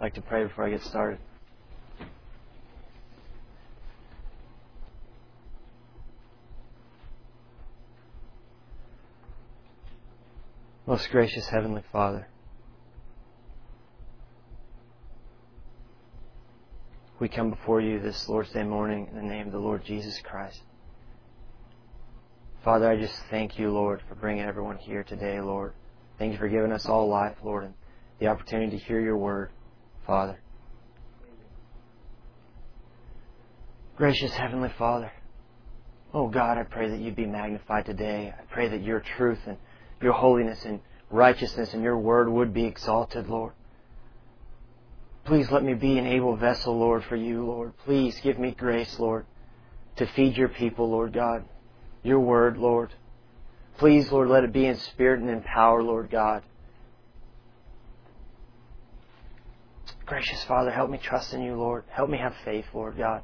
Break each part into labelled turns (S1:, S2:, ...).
S1: like to pray before I get started. Most gracious Heavenly Father, we come before you this Lord's Day morning in the name of the Lord Jesus Christ. Father, I just thank you, Lord, for bringing everyone here today, Lord. Thank you for giving us all life, Lord, and the opportunity to hear your word, Father. Gracious Heavenly Father, oh God, I pray that you be magnified today. I pray that your truth and your holiness and righteousness and your word would be exalted, Lord. Please let me be an able vessel, Lord, for you, Lord. Please give me grace, Lord, to feed your people, Lord God. Your word, Lord. Please, Lord, let it be in spirit and in power, Lord God. Gracious Father, help me trust in you, Lord. Help me have faith, Lord God.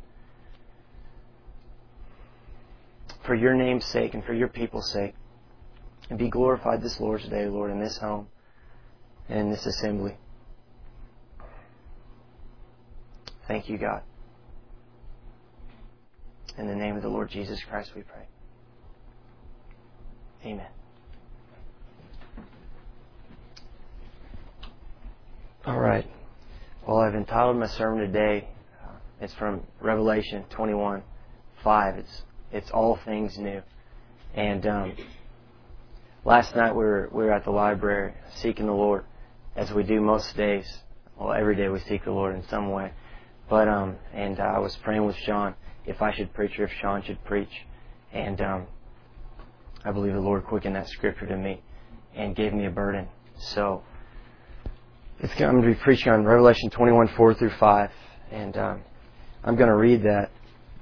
S1: For your name's sake and for your people's sake. And be glorified this Lord's Day, Lord, in this home and in this assembly. Thank you, God. In the name of the Lord Jesus Christ we pray. Amen. All right. Well, I've entitled my sermon today, it's from Revelation 21:5. It's all things new. And last night we were at the library seeking the Lord, as we do most days. Well, every day we seek the Lord in some way. But I was praying with Sean if I should preach or if Sean should preach. And I believe the Lord quickened that scripture to me and gave me a burden. So I'm going to be preaching on Revelation 21:4-5. And I'm going to read that.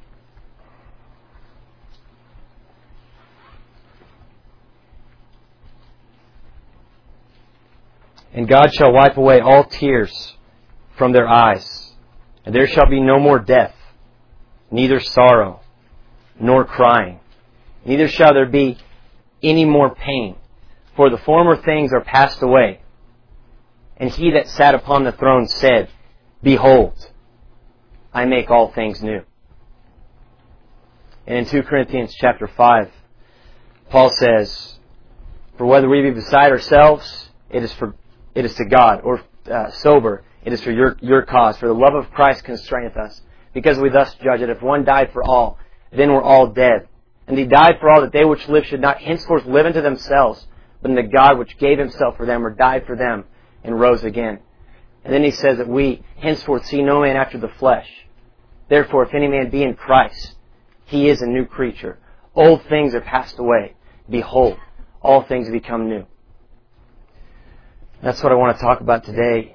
S1: And God shall wipe away all tears from their eyes, and there shall be no more death, neither sorrow, nor crying, neither shall there be any more pain, for the former things are passed away. And he that sat upon the throne said, Behold, I make all things new. And in 2 Corinthians chapter 5, Paul says, For whether we be beside ourselves, it is to God, or sober, it is for your cause. For the love of Christ constraineth us, because we thus judge that if one died for all, then we're all dead. And he died for all, that they which live should not henceforth live unto themselves, but unto God which gave himself for them, or died for them, and rose again. And then he says that we henceforth see no man after the flesh. Therefore, if any man be in Christ, he is a new creature. Old things are passed away. Behold, all things have become new. That's what I want to talk about today.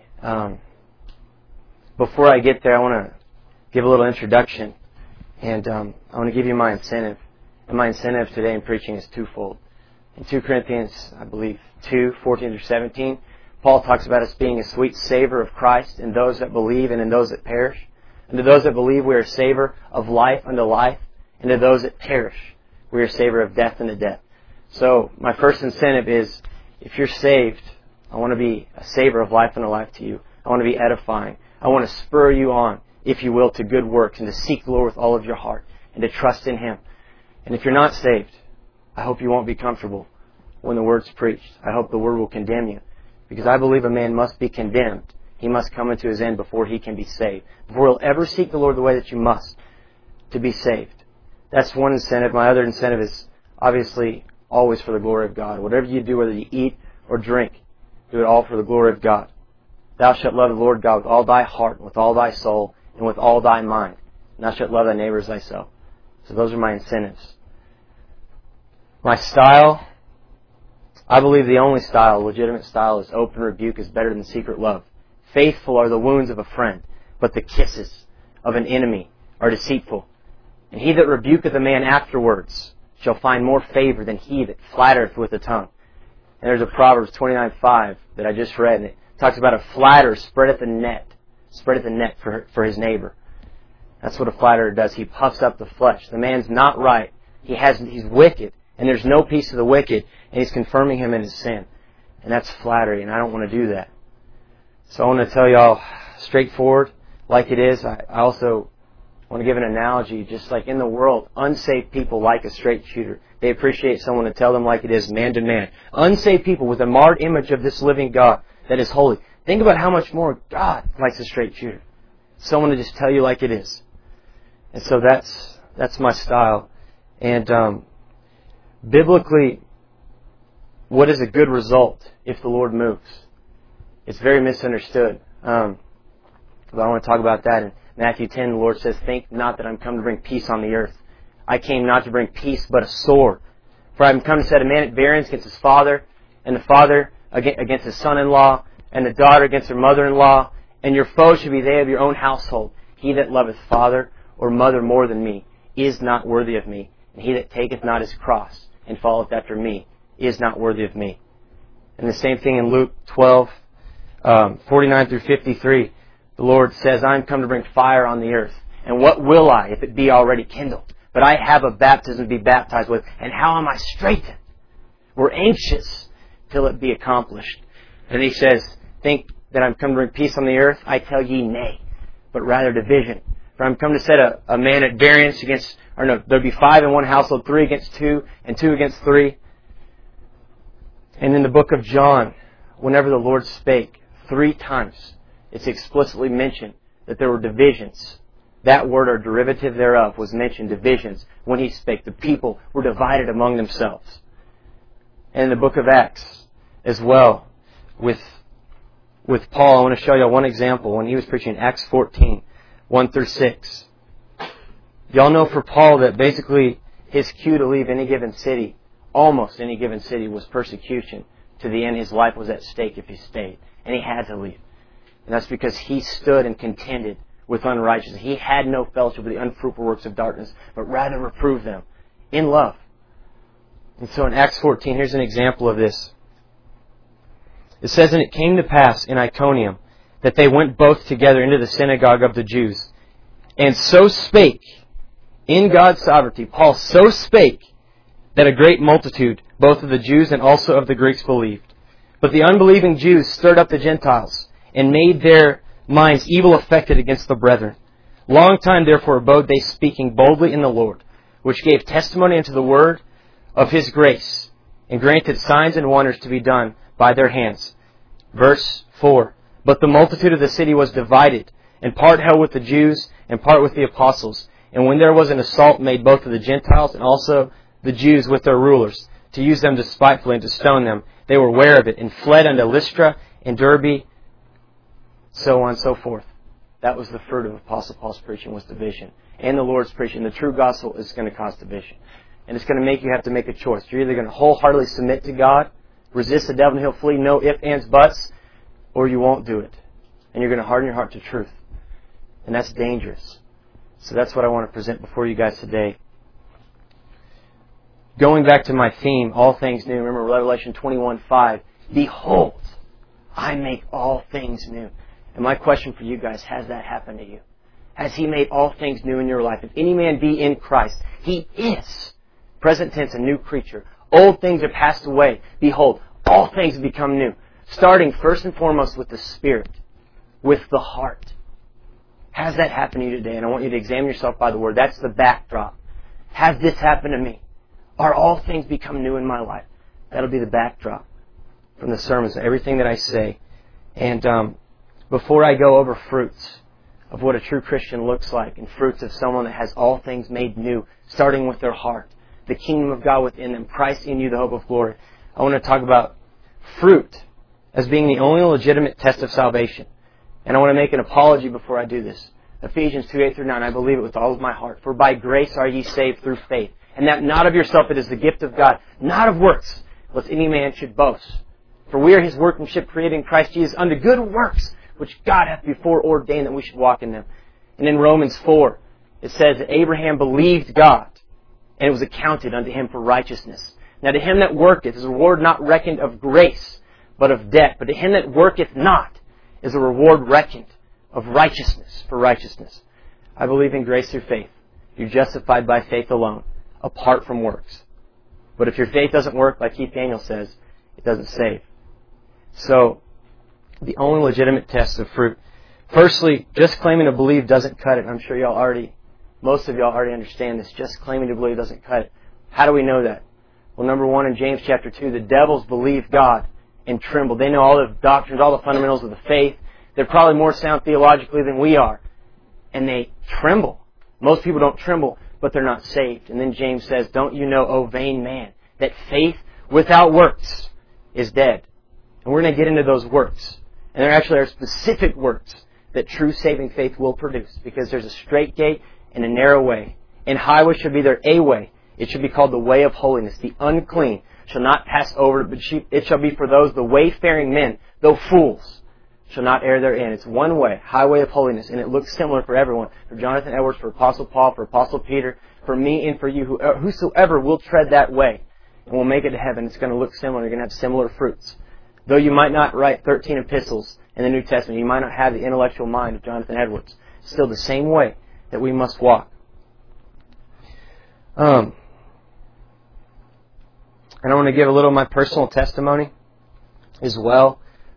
S1: Before I get there, I want to give a little introduction. And I want to give you my incentive. And my incentive today in preaching is twofold. In 2 Corinthians, I believe, 2:14-17, Paul talks about us being a sweet savor of Christ in those that believe and in those that perish. And to those that believe, we are a savor of life unto life. And to those that perish, we are a savor of death unto death. So my first incentive is, if you're saved, I want to be a savor of life unto life to you. I want to be edifying. I want to spur you on, if you will, to good works and to seek the Lord with all of your heart and to trust in Him. And if you're not saved, I hope you won't be comfortable when the Word's preached. I hope the Word will condemn you. Because I believe a man must be condemned. He must come into his end before he can be saved. Before he'll ever seek the Lord the way that you must to be saved. That's one incentive. My other incentive is obviously always for the glory of God. Whatever you do, whether you eat or drink, do it all for the glory of God. Thou shalt love the Lord God with all thy heart, with all thy soul, and with all thy mind. And thou shalt love thy neighbor as thyself. So those are my incentives. My style, I believe the only style, legitimate style, is open rebuke is better than secret love. Faithful are the wounds of a friend, but the kisses of an enemy are deceitful. And he that rebuketh a man afterwards shall find more favor than he that flattereth with the tongue. And there's a Proverbs 29:5 that I just read, and it talks about a flatterer spreadeth the net for his neighbor. That's what a flatterer does. He puffs up the flesh. The man's not right. He's wicked, and there's no peace to the wicked, and he's confirming him in his sin. And that's flattery, and I don't want to do that. So I want to tell y'all straightforward like it is, I also want to give an analogy. Just like in the world, unsaved people like a straight shooter. They appreciate someone to tell them like it is, man to man. Unsaved people with a marred image of this living God that is holy. Think about how much more God likes a straight shooter. Someone to just tell you like it is. And so that's my style. And biblically, what is a good result if the Lord moves? It's very misunderstood. But I want to talk about that. In Matthew 10, the Lord says, "Think not that I'm come to bring peace on the earth. I came not to bring peace, but a sword. For I am come to set a man at variance against his father, and the father against his son-in-law, and the daughter against her mother-in-law. And your foes should be they of your own household. He that loveth father or mother more than me is not worthy of me. And he that taketh not his cross and followeth after me is not worthy of me." And the same thing in Luke 12, 49 through 53. The Lord says, "I am come to bring fire on the earth. And what will I, if it be already kindled? But I have a baptism to be baptized with. And how am I straitened? We're anxious till it be accomplished." And he says, "Think that I'm come to bring peace on the earth? I tell ye nay, but rather division. For I'm come to set a man at variance against," or no, there'll be 5 in one household, 3 against 2, and 2 against 3. And in the book of John, whenever the Lord spake, 3 times, it's explicitly mentioned that there were divisions. That word or derivative thereof was mentioned, divisions, when He spake. The people were divided among themselves. And in the book of Acts as well, with Paul, I want to show you one example when he was preaching in Acts 14, 1 through 6. Y'all know for Paul that basically his cue to leave any given city, almost any given city, was persecution. To the end his life was at stake if he stayed. And he had to leave. And that's because he stood and contended with unrighteousness. He had no fellowship with the unfruitful works of darkness, but rather reproved them in love. And so in Acts 14, here's an example of this. It says, "And it came to pass in Iconium that they went both together into the synagogue of the Jews, and so spake," in God's sovereignty, Paul so spake that a great multitude, both of the Jews and also of the Greeks, believed. But the unbelieving Jews stirred up the Gentiles, and made their minds evil affected against the brethren. Long time therefore abode they, speaking boldly in the Lord, which gave testimony unto the word of His grace, and granted signs and wonders to be done by their hands. Verse 4, "But the multitude of the city was divided, and part held with the Jews, and part with the apostles. And when there was an assault made both of the Gentiles and also the Jews with their rulers, to use them despitefully and to stone them, they were aware of it, and fled unto Lystra and Derbe," so on and so forth. That was the fruit of Apostle Paul's preaching, was division. And the Lord's preaching. The true gospel is going to cause division. And it's going to make you have to make a choice. You're either going to wholeheartedly submit to God, resist the devil and he'll flee, no ifs, ands, buts, or you won't do it. And you're going to harden your heart to truth. And that's dangerous. So that's what I want to present before you guys today. Going back to my theme, all things new. Remember Revelation 21:5. "Behold, I make all things new." And my question for you guys, has that happened to you? Has He made all things new in your life? If any man be in Christ, he is, present tense, a new creature. Old things are passed away. Behold, all things have become new. Starting first and foremost with the Spirit, with the heart. Has that happened to you today? And I want you to examine yourself by the Word. That's the backdrop. Has this happened to me? Are all things become new in my life? That'll be the backdrop from the sermons, everything that I say. And before I go over fruits of what a true Christian looks like, and fruits of someone that has all things made new, starting with their heart, the kingdom of God within them, Christ in you, the hope of glory, I want to talk about fruit as being the only legitimate test of salvation. And I want to make an apology before I do this. Ephesians 2:8-9, "I believe it with all of my heart. For by grace are ye saved through faith. And that not of yourself, it is the gift of God, not of works, lest any man should boast. For we are His workmanship, created in Christ Jesus, unto good works, which God hath before ordained that we should walk in them." And in Romans 4, it says that Abraham believed God, and it was accounted unto him for righteousness. Now to him that worketh is a reward not reckoned of grace, but of debt. But to him that worketh not is a reward reckoned of righteousness for righteousness. I believe in grace through faith. You're justified by faith alone, apart from works. But if your faith doesn't work, like Keith Daniel says, it doesn't save. So, the only legitimate test of fruit. Firstly, just claiming to believe doesn't cut it. I'm sure most of y'all already understand this. Just claiming to believe doesn't cut it. How do we know that? Well, number one, in James chapter 2, the devils believe God and tremble. They know all the doctrines, all the fundamentals of the faith. They're probably more sound theologically than we are. And they tremble. Most people don't tremble, but they're not saved. And then James says, don't you know, O vain man, that faith without works is dead. And we're going to get into those works. And there actually are specific works that true saving faith will produce. Because there's a straight gate and a narrow way. And highway should be there a way. It should be called the way of holiness. The unclean shall not pass over, but it shall be for those, the wayfaring men, though fools, shall not err therein. It's one way, highway of holiness, and it looks similar for everyone. For Jonathan Edwards, for Apostle Paul, for Apostle Peter, for me and for you, whosoever will tread that way and will make it to heaven. It's going to look similar. You're going to have similar fruits. Though you might not write 13 epistles in the New Testament, you might not have the intellectual mind of Jonathan Edwards. It's still the same way that we must walk. And I want to give a little of my personal testimony as well.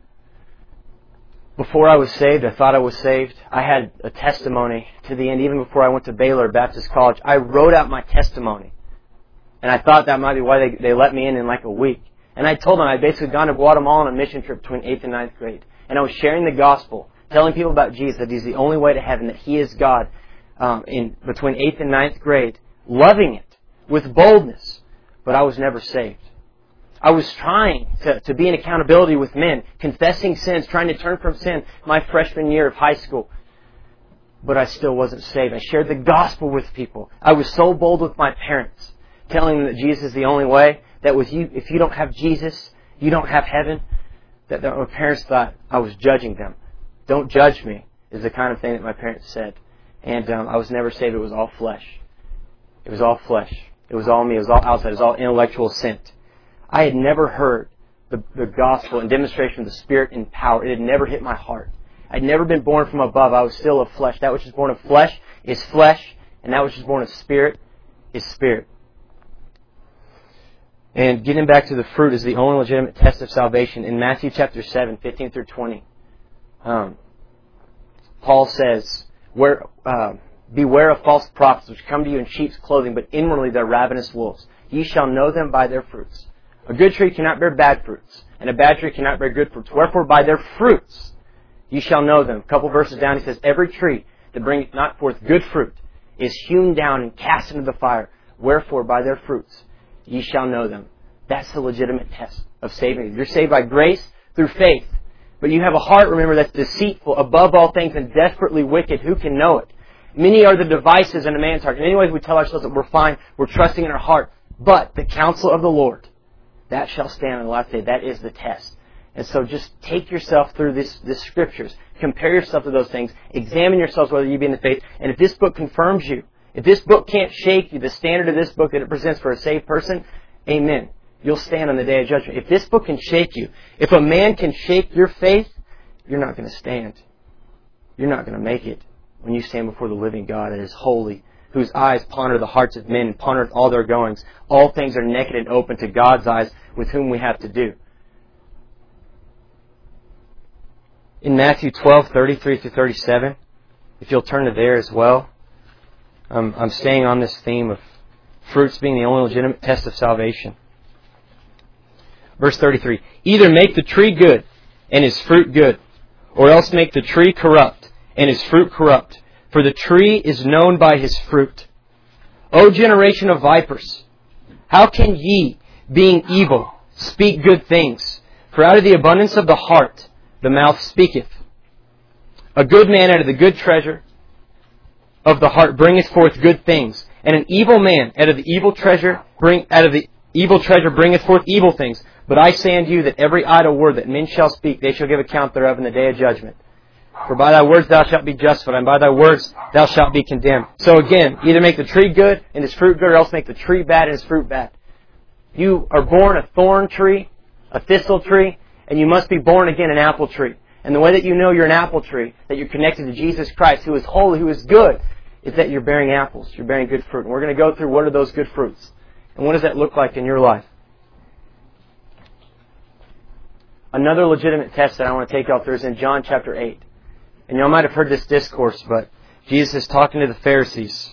S1: Before I was saved, I thought I was saved. I had a testimony to the end. Even before I went to Baylor Baptist College, I wrote out my testimony. And I thought that might be why they let me in like a week. And I told them I'd basically gone to Guatemala on a mission trip between 8th and 9th grade. And I was sharing the gospel, telling people about Jesus, that He's the only way to heaven, that He is God, in between 8th and 9th grade, loving it with boldness. But I was never saved. I was trying to be in accountability with men, confessing sins, trying to turn from sin my freshman year of high school. But I still wasn't saved. I shared the gospel with people. I was so bold with my parents, telling them that Jesus is the only way, that if you don't have Jesus, you don't have heaven. That my parents thought I was judging them. Don't judge me, is the kind of thing that my parents said. And I was never saved. It was all flesh. It was all flesh. It was all me. It was all outside. It was all intellectual assent. I had never heard the gospel and demonstration of the Spirit in power. It had never hit my heart. I'd never been born from above. I was still of flesh. That which is born of flesh is flesh, and that which is born of Spirit is spirit. And getting back to the fruit is the only legitimate test of salvation. In Matthew chapter 7, 15 through 20, Paul says, beware of false prophets which come to you in sheep's clothing, but inwardly they're ravenous wolves. Ye shall know them by their fruits. A good tree cannot bear bad fruits, and a bad tree cannot bear good fruits. Wherefore by their fruits ye shall know them. A couple verses down he says, every tree that bringeth not forth good fruit is hewn down and cast into the fire. Wherefore by their fruits ye shall know them. That's the legitimate test of saving you. You're saved by grace through faith. But you have a heart, remember, that's deceitful above all things and desperately wicked. Who can know it? Many are the devices in a man's heart. In many ways we tell ourselves that we're fine, we're trusting in our heart. But the counsel of the Lord, that shall stand on the last day. That is the test. And so just take yourself through this scriptures. Compare yourself to those things. Examine yourselves whether you be in the faith. And if this book confirms you, if this book can't shake you, the standard of this book that it presents for a saved person, amen. You'll stand on the day of judgment. If this book can shake you, if a man can shake your faith, you're not going to stand. You're not going to make it when you stand before the living God that is holy, whose eyes ponder the hearts of men and pondereth all their goings. All things are naked and open to God's eyes, with whom we have to do. In Matthew 12, 33 through 37, if you'll turn to there as well, I'm staying on this theme of fruits being the only legitimate test of salvation. Verse 33, either make the tree good, and his fruit good, or else make the tree corrupt, and his fruit corrupt. For the tree is known by his fruit. O generation of vipers, how can ye, being evil, speak good things? For out of the abundance of the heart the mouth speaketh. A good man out of the good treasure of the heart bringeth forth good things, and an evil man out of the evil treasure bringeth forth evil things. But I say unto you that every idle word that men shall speak, they shall give account thereof in the day of judgment. For by thy words thou shalt be justified, and by thy words thou shalt be condemned. So again, either make the tree good and his fruit good, or else make the tree bad and his fruit bad. You are born a thorn tree, a thistle tree, and you must be born again an apple tree. And the way that you know you're an apple tree, that you're connected to Jesus Christ, who is holy, who is good, is that you're bearing apples. You're bearing good fruit. And we're going to go through what are those good fruits. And what does that look like in your life? Another legitimate test that I want to take y'all through is in John chapter 8. And y'all might have heard this discourse, but Jesus is talking to the Pharisees.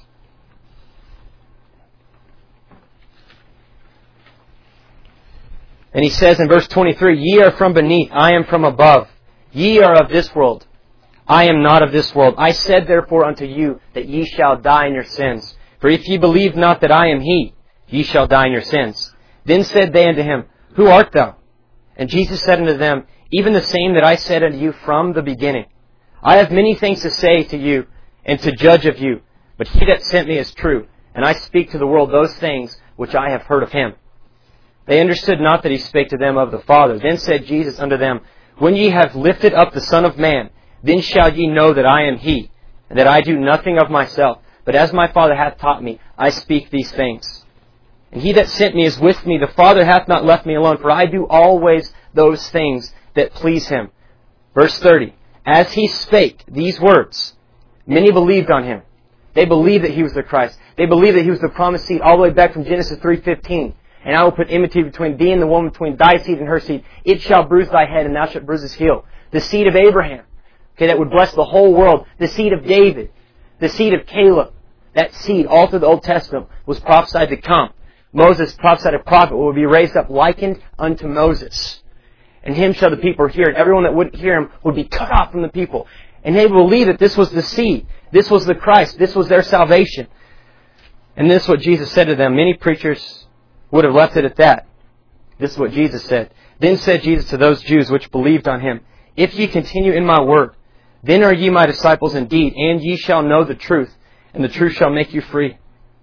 S1: And He says in verse 23, "Ye are from beneath, I am from above. Ye are of this world, I am not of this world. I said therefore unto you that ye shall die in your sins. For if ye believe not that I am He, ye shall die in your sins. Then said they unto Him, Who art thou? And Jesus said unto them, Even the same that I said unto you from the beginning. I have many things to say to you, and to judge of you. But He that sent me is true, and I speak to the world those things which I have heard of Him. They understood not that He spake to them of the Father. Then said Jesus unto them, When ye have lifted up the Son of Man, then shall ye know that I am He, and that I do nothing of myself, but as my Father hath taught me, I speak these things. And He that sent me is with me. The Father hath not left me alone, for I do always those things that please Him." Verse 30, "As He spake these words, many believed on Him." They believed that He was the Christ. They believed that He was the promised seed all the way back from Genesis 3:15. "And I will put enmity between thee and the woman, between thy seed and her seed. It shall bruise thy head, and thou shalt bruise his heel." The seed of Abraham, okay, that would bless the whole world. The seed of David. The seed of Caleb. That seed, all through the Old Testament, was prophesied to come. Moses prophesied a prophet who would be raised up likened unto Moses. "And him shall the people hear, and everyone that wouldn't hear him would be cut off from the people." And they believed that this was the seed. This was the Christ. This was their salvation. And this is what Jesus said to them. Many preachers would have left it at that. This is what Jesus said. "Then said Jesus to those Jews which believed on Him, If ye continue in my word, then are ye my disciples indeed, and ye shall know the truth, and the truth shall make you free."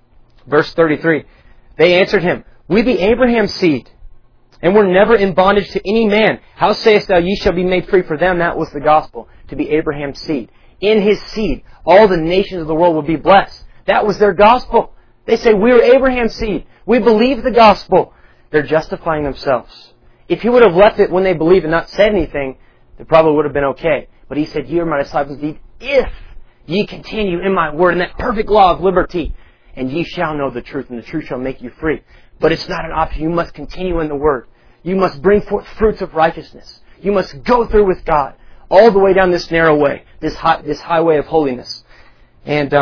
S1: Verse 33, "They answered Him, We be Abraham's seed, and were never in bondage to any man. How sayest thou, ye shall be made free?" For them, that was the gospel, to be Abraham's seed. In His seed, all the nations of the world would be blessed. That was their gospel. They say, "We are Abraham's seed. We believe the gospel." They're justifying themselves. If He would have left it when they believed and not said anything, it probably would have been okay. But He said, "Ye are my disciples indeed, if ye continue in my word," in that perfect law of liberty, "and ye shall know the truth, and the truth shall make you free." But it's not an option. You must continue in the word. You must bring forth fruits of righteousness. You must go through with God all the way down this narrow way, this highway of holiness. And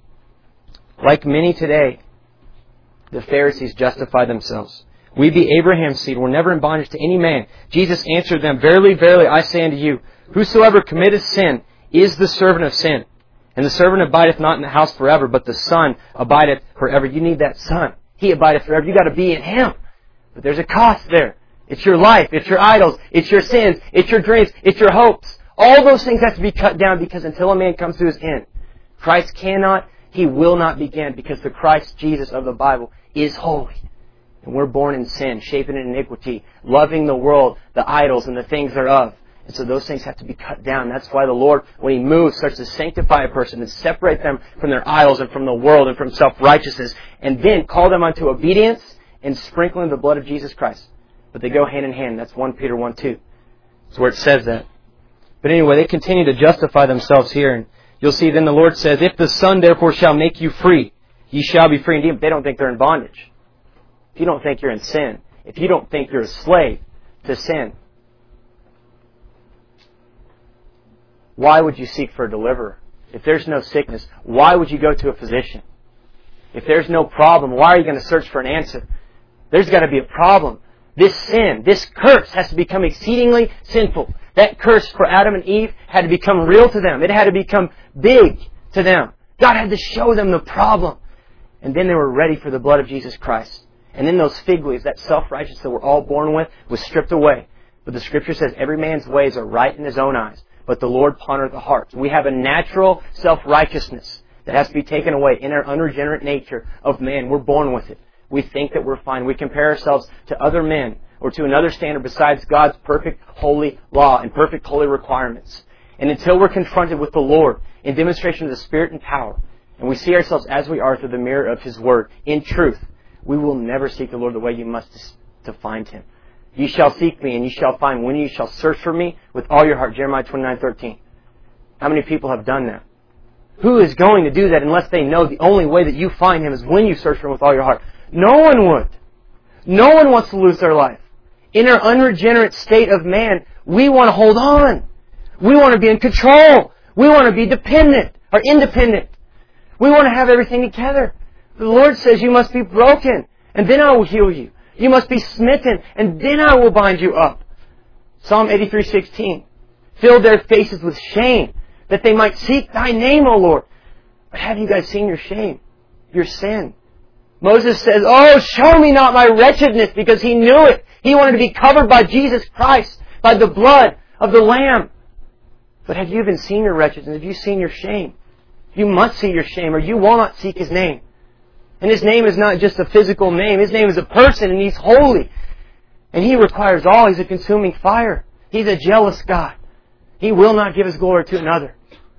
S1: like many today, the Pharisees justify themselves. "We be Abraham's seed, we're never in bondage to any man." Jesus answered them, "Verily, verily, I say unto you, whosoever committeth sin is the servant of sin. And the servant abideth not in the house forever, but the Son abideth forever." You need that Son. He abideth forever. You got to be in Him. But there's a cost there. It's your life. It's your idols. It's your sins. It's your dreams. It's your hopes. All those things have to be cut down, because until a man comes to his end, Christ cannot, He will not begin, because the Christ Jesus of the Bible is holy. And we're born in sin, shapen in iniquity, loving the world, the idols, and the things thereof. And so those things have to be cut down. That's why the Lord, when He moves, starts to sanctify a person and separate them from their idols and from the world and from self-righteousness, and then call them unto obedience and sprinkling the blood of Jesus Christ. But they go hand in hand. That's 1 Peter 1:2. That's where it says that. But anyway, they continue to justify themselves here. And you'll see then the Lord says, "If the Son therefore shall make you free, ye shall be free indeed." But they don't think they're in bondage. If you don't think you're in sin, if you don't think you're a slave to sin, why would you seek for a deliverer? If there's no sickness, why would you go to a physician? If there's no problem, why are you going to search for an answer? There's got to be a problem. This sin, this curse has to become exceedingly sinful. That curse for Adam and Eve had to become real to them. It had to become big to them. God had to show them the problem. And then they were ready for the blood of Jesus Christ. And then those fig leaves, that self-righteousness that we're all born with, was stripped away. But the Scripture says every man's ways are right in his own eyes, but the Lord pondereth the hearts. We have a natural self-righteousness that has to be taken away in our unregenerate nature of man. We're born with it. We think that we're fine. We compare ourselves to other men or to another standard besides God's perfect holy law and perfect holy requirements. And until we're confronted with the Lord in demonstration of the Spirit and power, and we see ourselves as we are through the mirror of His Word, in truth, we will never seek the Lord the way you must to find Him. "Ye shall seek me, and ye shall find when ye shall search for me with all your heart." Jeremiah 29:13. How many people have done that? Who is going to do that unless they know the only way that you find Him is when you search for Him with all your heart? No one would. No one wants to lose their life. In our unregenerate state of man, we want to hold on. We want to be in control. We want to be dependent or independent. We want to have everything together. The Lord says you must be broken, and then I will heal you. You must be smitten, and then I will bind you up. Psalm 83:16. Fill their faces with shame, that they might seek Thy name, O Lord. But have you guys seen your shame? Your sin? Moses says, oh, show me not my wretchedness, because he knew it. He wanted to be covered by Jesus Christ, by the blood of the Lamb. But have you even seen your wretchedness? Have you seen your shame? You must see your shame, or you will not seek His name. And His name is not just a physical name. His name is a person, and He's holy. And He requires all. He's a consuming fire. He's a jealous God. He will not give His glory to another.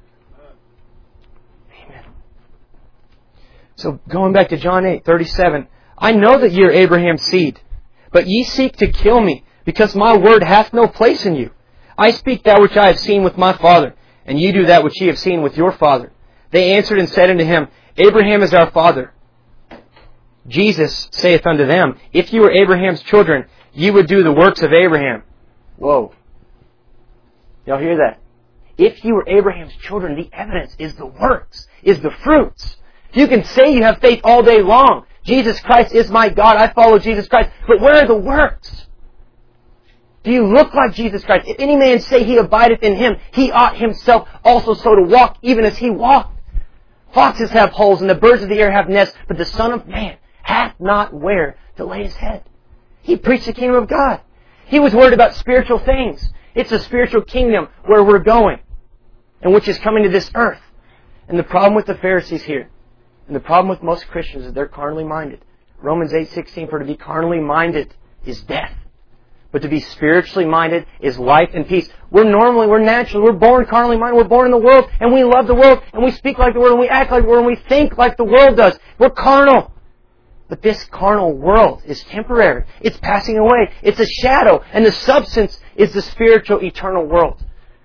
S1: Amen. So going back to John 8:37, I know that ye are Abraham's seed, but ye seek to kill me, because my word hath no place in you. I speak that which I have seen with my father, and ye do that which ye have seen with your father. They answered and said unto him, Abraham is our father. Jesus saith unto them, if ye were Abraham's children, ye would do the works of Abraham. Whoa. Y'all hear that? If you were Abraham's children, the evidence is the works, is the fruits. You can say you have faith all day long. Jesus Christ is my God. I follow Jesus Christ. But where are the works? Do you look like Jesus Christ? If any man say he abideth in Him, he ought himself also so to walk, even as He walked. Foxes have holes, and the birds of the air have nests, but the Son of Man hath not where to lay His head. He preached the kingdom of God. He was worried about spiritual things. It's a spiritual kingdom where we're going, and which is coming to this earth. And the problem with the Pharisees here, and the problem with most Christians, is they're carnally minded. Romans 8:16, for to be carnally minded is death. But to be spiritually minded is life and peace. We're naturally, we're born carnally minded. We're born in the world, and we love the world, and we speak like the world, and we act like the world, and we think like the world does. We're carnal. But this carnal world is temporary. It's passing away. It's a shadow, and the substance is the spiritual, eternal world.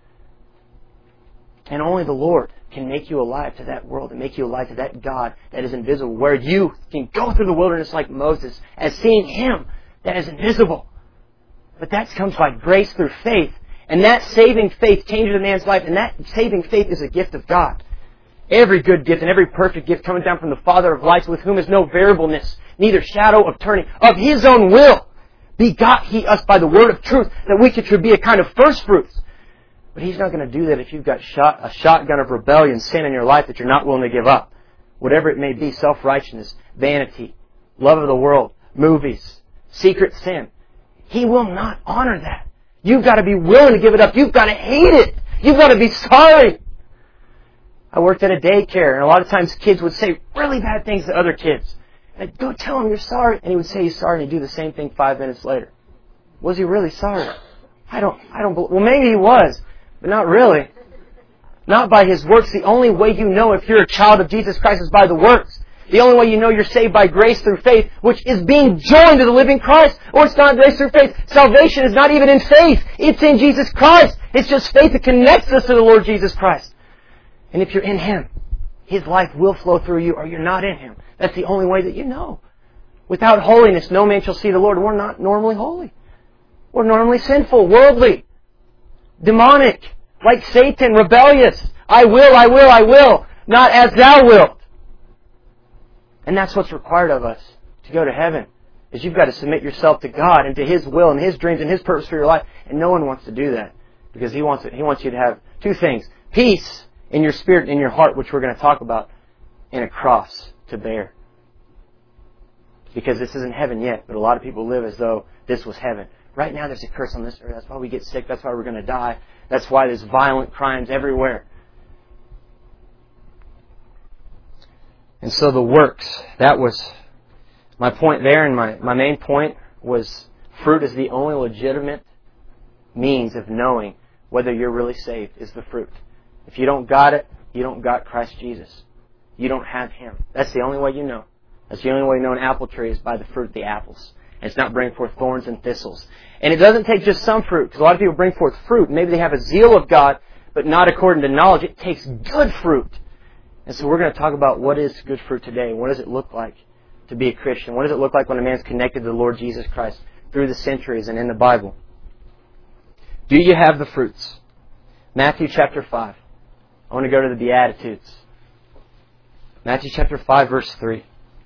S1: And only the Lord can make you alive to that world and make you alive to that God that is invisible, where you can go through the wilderness like Moses as seeing Him that is invisible. But that comes by grace through faith. And that saving faith changes a man's life. And that saving faith is a gift of God. Every good gift and every perfect gift coming down from the Father of lights, with whom is no variableness, neither shadow of turning. Of His own will begot He us by the word of truth, that we should be a kind of first fruits. But He's not going to do that if you've got a shotgun of rebellion, sin in your life that you're not willing to give up. Whatever it may be, self-righteousness, vanity, love of the world, movies, secret sin. He will not honor that. You've got to be willing to give it up. You've got to hate it. You've got to be sorry. I worked at a daycare, and a lot of times kids would say really bad things to other kids. And I'd go tell him you're sorry. And he would say he's sorry, and he'd do the same thing 5 minutes later. Was he really sorry? I don't believe. Well, maybe he was, but not really. Not by his works. The only way you know if you're a child of Jesus Christ is by the works. The only way you know you're saved by grace through faith, which is being joined to the living Christ. Or it's not grace through faith. Salvation is not even in faith. It's in Jesus Christ. It's just faith that connects us to the Lord Jesus Christ. And if you're in Him, His life will flow through you, or you're not in Him. That's the only way that you know. Without holiness, no man shall see the Lord. We're not normally holy. We're normally sinful, worldly, demonic, like Satan, rebellious. I will, not as thou wilt. And that's what's required of us to go to heaven, is you've got to submit yourself to God and to His will and His dreams and His purpose for your life. And no one wants to do that, because He wants you to have two things: peace in your spirit and in your heart, which we're going to talk about, and a cross to bear. Because this isn't heaven yet, but a lot of people live as though this was heaven. Right now there's a curse on this earth. That's why we get sick. That's why we're going to die. That's why there's violent crimes everywhere. And so the works, that was my point there, and my main point was fruit is the only legitimate means of knowing whether you're really saved, is the fruit. If you don't got it, you don't got Christ Jesus. You don't have Him. That's the only way you know. That's the only way you know an apple tree, is by the fruit of the apples. And it's not bringing forth thorns and thistles. And it doesn't take just some fruit, because a lot of people bring forth fruit. Maybe they have a zeal of God, but not according to knowledge. It takes good fruit. And so we're going to talk about what is good fruit today. What does it look like to be a Christian? What does it look like when a man's connected to the Lord Jesus Christ through the centuries and in the Bible? Do you have the fruits? Matthew chapter 5. I want to go to the Beatitudes. Matthew chapter 5, verse 3.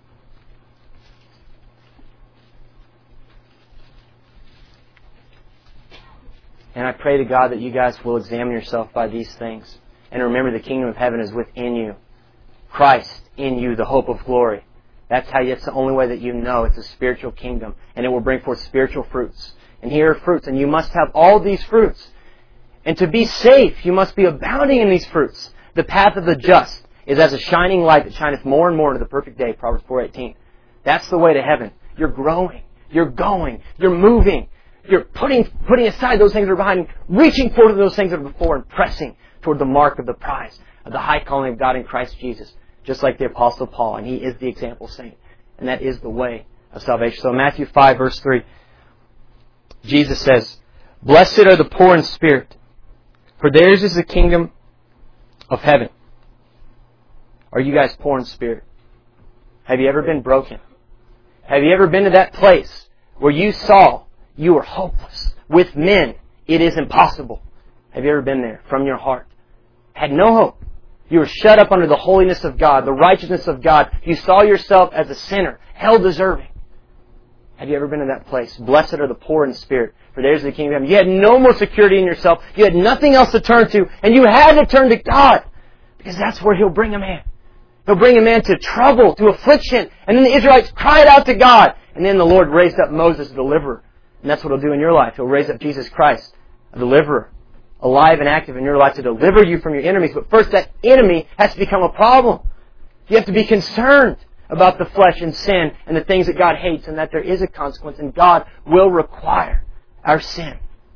S1: And I pray to God that you guys will examine yourself by these things. And remember, the kingdom of heaven is within you. Christ in you, the hope of glory. That's the only way that you know it's a spiritual kingdom. And it will bring forth spiritual fruits. And here are fruits. And you must have all these fruits. And to be safe, you must be abounding in these fruits. The path of the just is as a shining light that shineth more and more to the perfect day. Proverbs 4:18. That's the way to heaven. You're growing. You're going. You're moving. You're putting aside those things that are behind you, reaching forward to those things that are before, and pressing toward the mark of the prize of the high calling of God in Christ Jesus. Just like the Apostle Paul, and he is the example saint. And that is the way of salvation. So Matthew 5, verse 3, Jesus says, "Blessed are the poor in spirit, for theirs is the kingdom of heaven." Are you guys poor in spirit? Have you ever been broken? Have you ever been to that place where you saw you were hopeless? With men, it is impossible. Have you ever been there from your heart? Had no hope. You were shut up under the holiness of God, the righteousness of God. You saw yourself as a sinner, hell deserving. Have you ever been in that place? Blessed are the poor in spirit, for theirs is the kingdom of heaven. You had no more security in yourself. You had nothing else to turn to, and you had to turn to God, because that's where He'll bring a man. He'll bring a man to trouble, to affliction. And then the Israelites cried out to God, and then the Lord raised up Moses, a deliverer. And that's what He'll do in your life. He'll raise up Jesus Christ, a deliverer, alive and active in your life to deliver you from your enemies. But first, that enemy has to become a problem. You have to be concerned about the flesh and sin and the things that God hates, and that there is a consequence, and God will require our sin.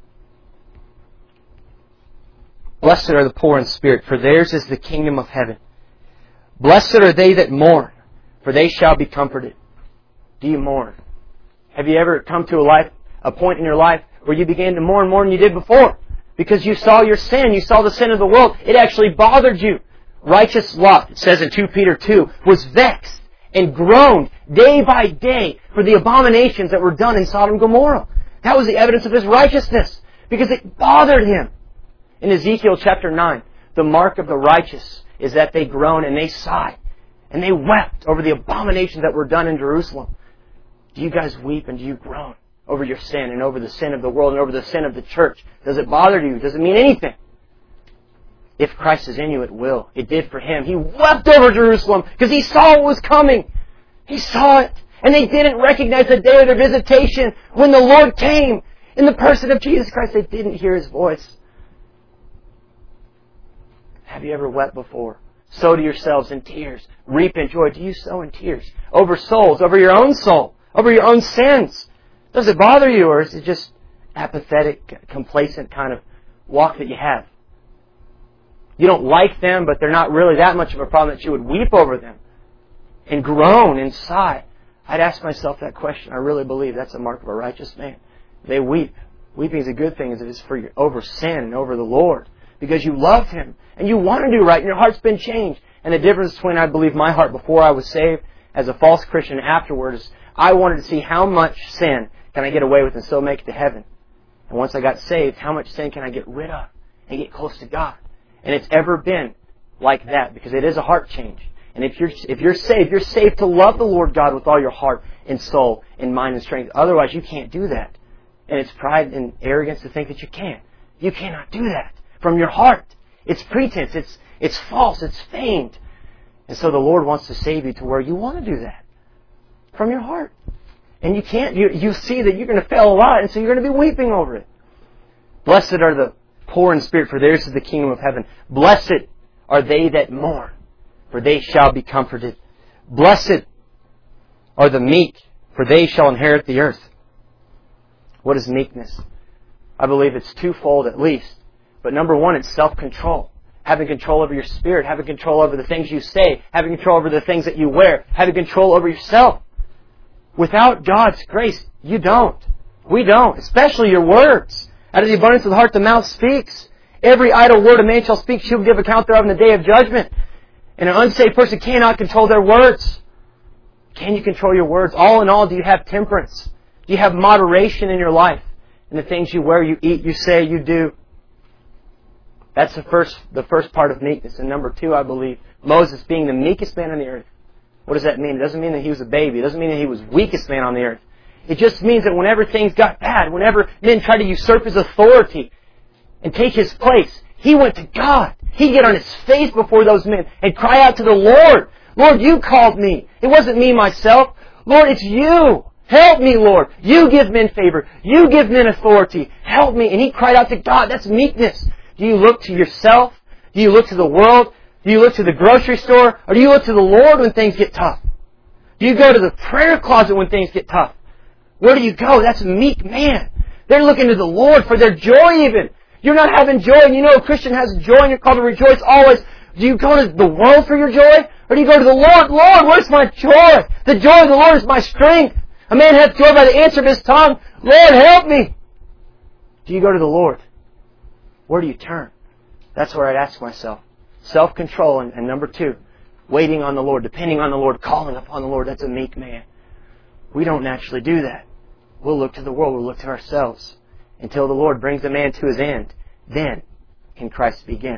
S1: Blessed are the poor in spirit, for theirs is the kingdom of heaven. Blessed are they that mourn, for they shall be comforted. Do you mourn? Have you ever come to a point in your life where you began to mourn more than you did before? Because you saw your sin, you saw the sin of the world. It actually bothered you. Righteous Lot, it says in 2 Peter 2, was vexed and groaned day by day for the abominations that were done in Sodom and Gomorrah. That was the evidence of his righteousness, because it bothered him. In Ezekiel chapter 9, the mark of the righteous is that they groan and they sigh and they wept over the abominations that were done in Jerusalem. Do you guys weep and do you groan over your sin and over the sin of the world and over the sin of the church? Does it bother you? Does it mean anything? If Christ is in you, it will. It did for him. He wept over Jerusalem because he saw what was coming. He saw it. And they didn't recognize the day of their visitation when the Lord came in the person of Jesus Christ. They didn't hear His voice. Have you ever wept before? Sow to yourselves in tears. Reap in joy. Do you sow in tears? Over souls, over your own soul, over your own sins. Does it bother you, or is it just apathetic, complacent kind of walk that you have? You don't like them, but they're not really that much of a problem that you would weep over them and groan and sigh. I'd ask myself that question. I really believe that's a mark of a righteous man. They weep. Weeping is a good thing, as it is for over sin and over the Lord, because you love Him and you want to do right and your heart's been changed. And the difference between, I believe, my heart before I was saved as a false Christian afterwards, I wanted to see how much sin can I get away with and still make it to heaven. And once I got saved, how much sin can I get rid of and get close to God? And it's ever been like that, because it is a heart change. And if you're saved to love the Lord God with all your heart and soul and mind and strength. Otherwise, you can't do that. And it's pride and arrogance to think that you can. You cannot do that from your heart. It's pretense. It's false. It's feigned. And so the Lord wants to save you to where you want to do that from your heart. And you can't. You see that you're going to fail a lot, and so you're going to be weeping over it. Blessed are the poor in spirit, for theirs is the kingdom of heaven. Blessed are they that mourn, for they shall be comforted. Blessed are the meek, for they shall inherit the earth. What is meekness? I believe it's twofold at least. But number one, it's self-control. Having control over your spirit, having control over the things you say, having control over the things that you wear, having control over yourself. Without God's grace, you don't. We don't. Especially your words. Out of the abundance of the heart, the mouth speaks. Every idle word a man shall speak, she'll give account thereof in the day of judgment. And an unsaved person cannot control their words. Can you control your words? All in all, do you have temperance? Do you have moderation in your life? In the things you wear, you eat, you say, you do? That's the first part of meekness. And number 2, I believe, Moses being the meekest man on the earth. What does that mean? It doesn't mean that he was a baby. It doesn't mean that he was weakest man on the earth. It just means that whenever things got bad, whenever men tried to usurp his authority and take his place, he went to God. He'd get on his face before those men and cry out to the Lord. Lord, you called me. It wasn't me myself. Lord, it's you. Help me, Lord. You give men favor. You give men authority. Help me. And he cried out to God. That's meekness. Do you look to yourself? Do you look to the world? Do you look to the grocery store? Or do you look to the Lord when things get tough? Do you go to the prayer closet when things get tough? Where do you go? That's a meek man. They're looking to the Lord for their joy even. You're not having joy, and you know a Christian has joy, and you're called to rejoice always. Do you go to the world for your joy? Or do you go to the Lord? Lord, where's my joy? The joy of the Lord is my strength. A man hath joy by the answer of his tongue. Lord, help me. Do you go to the Lord? Where do you turn? That's where I'd ask myself. Self-control, and number 2, waiting on the Lord, depending on the Lord, calling upon the Lord. That's a meek man. We don't naturally do that. We'll look to the world. We'll look to ourselves until the Lord brings a man to his end. Then can Christ begin.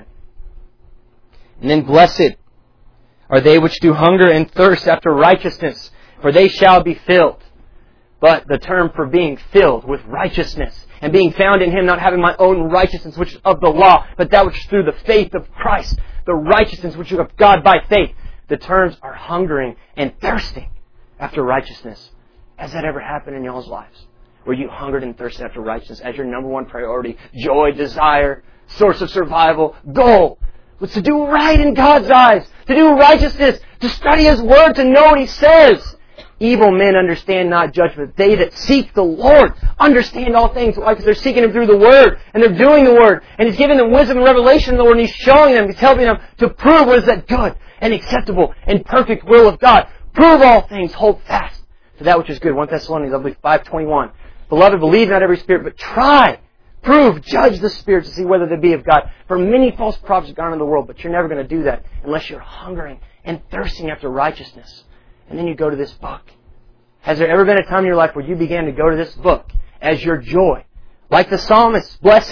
S1: And then blessed are they which do hunger and thirst after righteousness, for they shall be filled. But the term for being filled with righteousness and being found in Him, not having my own righteousness which is of the law, but that which is through the faith of Christ, the righteousness which is of God by faith. The terms are hungering and thirsting after righteousness. Has that ever happened in y'all's lives? Where you hungered and thirsted after righteousness as your number 1 priority, joy, desire, source of survival, goal was to do right in God's eyes, to do righteousness, to study His Word, to know what He says. Evil men understand not judgment. They that seek the Lord understand all things. Why? Because they're seeking Him through the Word, and they're doing the Word, and He's giving them wisdom and revelation in the Word, and He's showing them, He's helping them to prove what is that good and acceptable and perfect will of God. Prove all things, hold fast to that which is good. 1 Thessalonians, I believe, 5:21. Beloved, believe not every spirit, but try, prove, judge the spirits to see whether they be of God. For many false prophets have gone into the world, but you're never going to do that unless you're hungering and thirsting after righteousness. And then you go to this book. Has there ever been a time in your life where you began to go to this book as your joy? Like the psalmist, blessed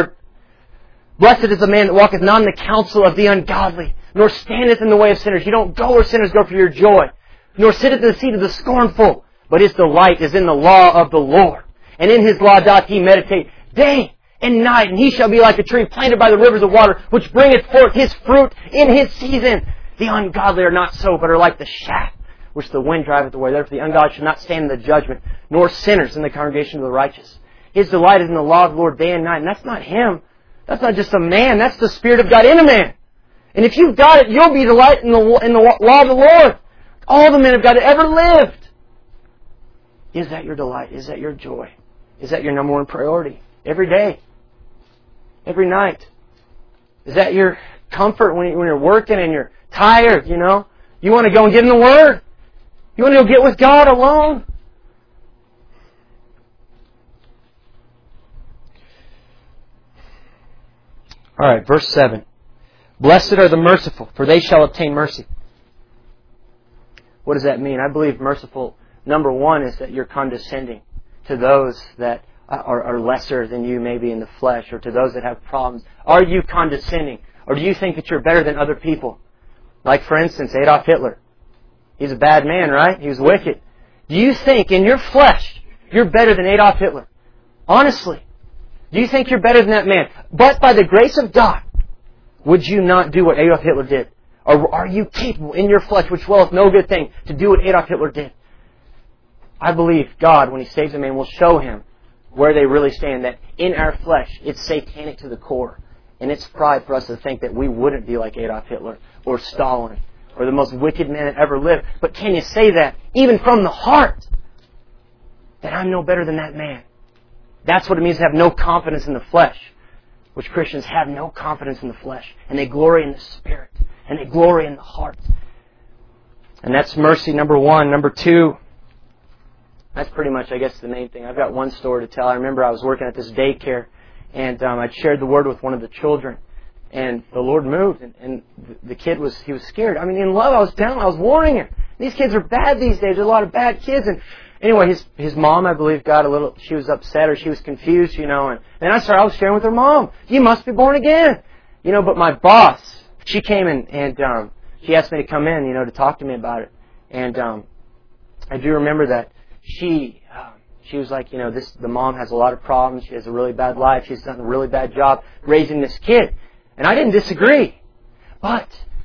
S1: is the man that walketh not in the counsel of the ungodly, nor standeth in the way of sinners. You don't go where sinners go for your joy, nor sitteth in the seat of the scornful, but his delight is in the law of the Lord. And in His law doth he meditate day and night, and he shall be like a tree planted by the rivers of water, which bringeth forth his fruit in his season. The ungodly are not so, but are like the chaff which the wind driveth away. Therefore the ungodly shall not stand in the judgment, nor sinners in the congregation of the righteous. His delight is in the law of the Lord day and night. And that's not him. That's not just a man. That's the Spirit of God in a man. And if you've got it, you'll be delight in the law of the Lord. All the men of God that ever lived. Is that your delight? Is that your joy? Is that your number 1 priority? Every day. Every night. Is that your comfort when you're working and you're tired, you know? You want to go and get in the Word? You want to go get with God alone? Alright, verse 7. Blessed are the merciful, for they shall obtain mercy. What does that mean? I believe merciful, number 1, is that you're condescending to those that are lesser than you maybe in the flesh, or to those that have problems. Are you condescending? Or do you think that you're better than other people? Like, for instance, Adolf Hitler. He's a bad man, right? He was wicked. Do you think in your flesh you're better than Adolf Hitler? Honestly. Do you think you're better than that man? But by the grace of God, would you not do what Adolf Hitler did? Or are you capable in your flesh, which dwelleth no good thing, to do what Adolf Hitler did? I believe God, when He saves a man, will show him where they really stand. That in our flesh, it's satanic to the core. And it's pride for us to think that we wouldn't be like Adolf Hitler or Stalin or the most wicked man that ever lived. But can you say that, even from the heart, that I'm no better than that man? That's what it means to have no confidence in the flesh, which Christians have no confidence in the flesh. And they glory in the Spirit. And they glory in the heart. And that's mercy, number 1. Number 2, that's pretty much, I guess, the main thing. I've got one story to tell. I remember I was working at this daycare, and I'd shared the Word with one of the children. And the Lord moved, and the kid was scared. I mean, in love, I was down, I was warning her. These kids are bad these days. There's a lot of bad kids. And anyway, his mom, I believe, she was upset or she was confused, you know. And then I was sharing with her mom, you must be born again. But my boss, she came and she asked me to come in, to talk to me about it. And I do remember that she was like, the mom has a lot of problems. She has a really bad life. She's done a really bad job raising this kid. And I didn't disagree. But,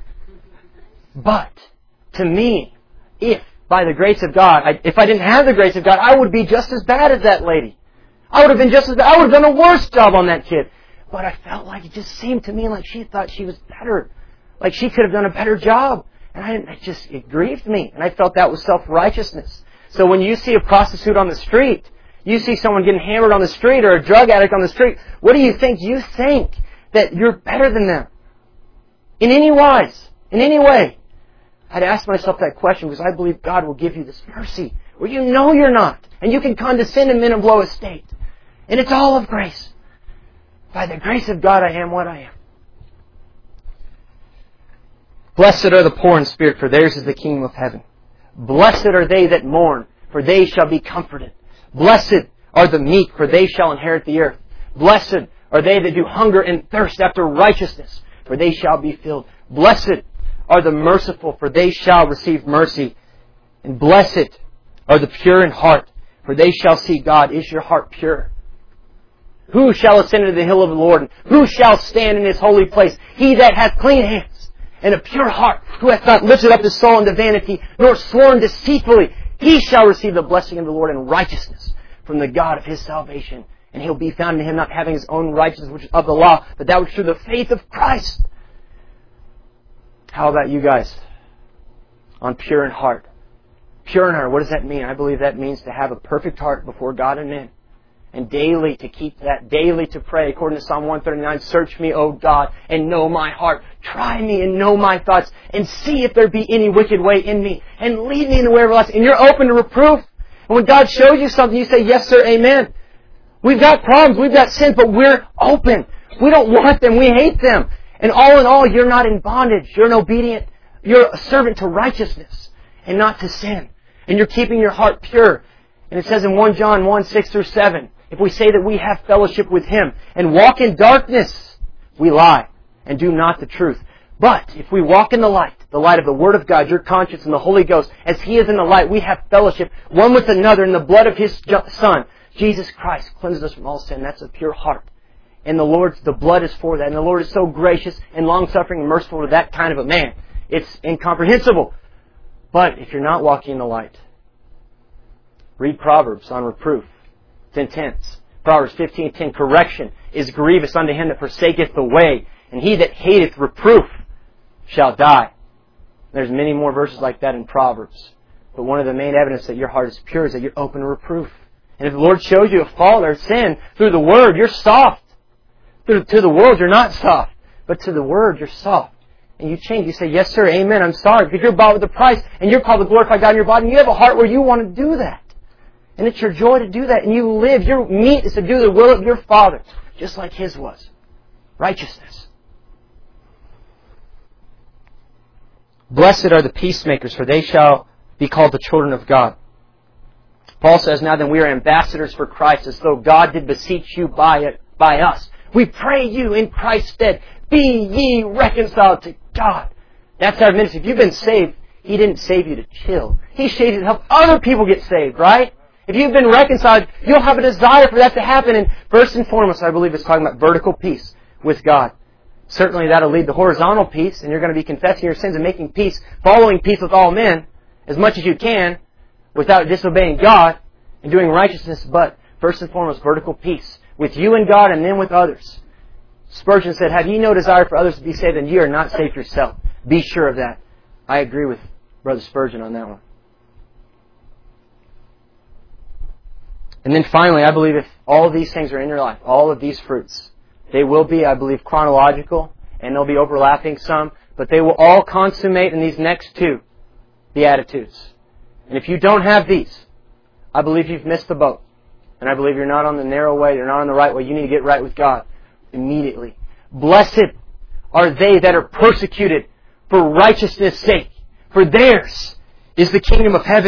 S1: to me, if by the grace of God, if I didn't have the grace of God, I would be just as bad as that lady. I would have been just as bad. I would have done a worse job on that kid. But I felt like it just seemed to me like she thought she was better. Like she could have done a better job. And it grieved me. And I felt that was self-righteousness. So when you see a prostitute on the street, you see someone getting hammered on the street or a drug addict on the street, what do you think? You think that you're better than them. In any wise, in any way. I'd ask myself that question because I believe God will give you this mercy where you know you're not. And you can condescend in men and low estate. And it's all of grace. By the grace of God, I am what I am. Blessed are the poor in spirit, for theirs is the kingdom of heaven. Blessed are they that mourn, for they shall be comforted. Blessed are the meek, for they shall inherit the earth. Blessed are they that do hunger and thirst after righteousness, for they shall be filled. Blessed are the merciful, for they shall receive mercy. And blessed are the pure in heart, for they shall see God. Is your heart pure? Who shall ascend into the hill of the Lord? And who shall stand in His holy place? He that hath clean hands and a pure heart, who hath not lifted up his soul unto vanity, nor sworn deceitfully, he shall receive the blessing of the Lord and righteousness from the God of his salvation. And he'll be found in him, not having his own righteousness which is of the law, but that which is through the faith of Christ. How about you guys? On pure in heart. Pure in heart, what does that mean? I believe that means to have a perfect heart before God and men. And daily to keep that, daily to pray. According to Psalm 139, search me, O God, and know my heart. Try me and know my thoughts, and see if there be any wicked way in me, and lead me in the way everlasting. And you're open to reproof. And when God shows you something, you say, yes, sir, amen. We've got problems, we've got sin, but we're open. We don't want them, we hate them. And all in all, you're not in bondage. You're an obedient, you're a servant to righteousness, and not to sin. And you're keeping your heart pure. And it says in 1 John 1:6-7, if we say that we have fellowship with Him and walk in darkness, we lie and do not the truth. But if we walk in the light of the Word of God, your conscience and the Holy Ghost, as He is in the light, we have fellowship one with another in the blood of His Son, Jesus Christ, cleanses us from all sin. That's a pure heart. And the blood is for that. And the Lord is so gracious and long-suffering and merciful to that kind of a man. It's incomprehensible. But if you're not walking in the light, read Proverbs on reproof. It's intense. Proverbs 15:10, correction is grievous unto him that forsaketh the way, and he that hateth reproof shall die. There's many more verses like that in Proverbs. But one of the main evidence that your heart is pure is that you're open to reproof. And if the Lord shows you a fault or sin through the Word, you're soft. To the world, you're not soft. But to the Word, you're soft. And you change. You say, yes, sir, amen, I'm sorry. Because you're bought with a price, and you're called to glorify God in your body, and you have a heart where you want to do that. And it's your joy to do that. And you live. Your meat is to do the will of your Father, just like His was. Righteousness. Blessed are the peacemakers, for they shall be called the children of God. Paul says, now then we are ambassadors for Christ, as though God did beseech you by us. We pray you in Christ's stead, be ye reconciled to God. That's our ministry. If you've been saved, He didn't save you to chill. He saved you to help other people get saved, right? If you've been reconciled, you'll have a desire for that to happen. And first and foremost, I believe it's talking about vertical peace with God. Certainly that'll lead to horizontal peace, and you're going to be confessing your sins and making peace, following peace with all men, as much as you can, without disobeying God and doing righteousness. But first and foremost, vertical peace with you and God and then with others. Spurgeon said, have ye no desire for others to be saved, then ye are not saved yourself. Be sure of that. I agree with Brother Spurgeon on that one. And then finally, I believe if all of these things are in your life, all of these fruits, they will be, I believe, chronological, and they'll be overlapping some, but they will all consummate in these next two Beatitudes. And if you don't have these, I believe you've missed the boat. And I believe you're not on the narrow way, you're not on the right way. You need to get right with God immediately. Blessed are they that are persecuted for righteousness' sake, for theirs is the kingdom of heaven.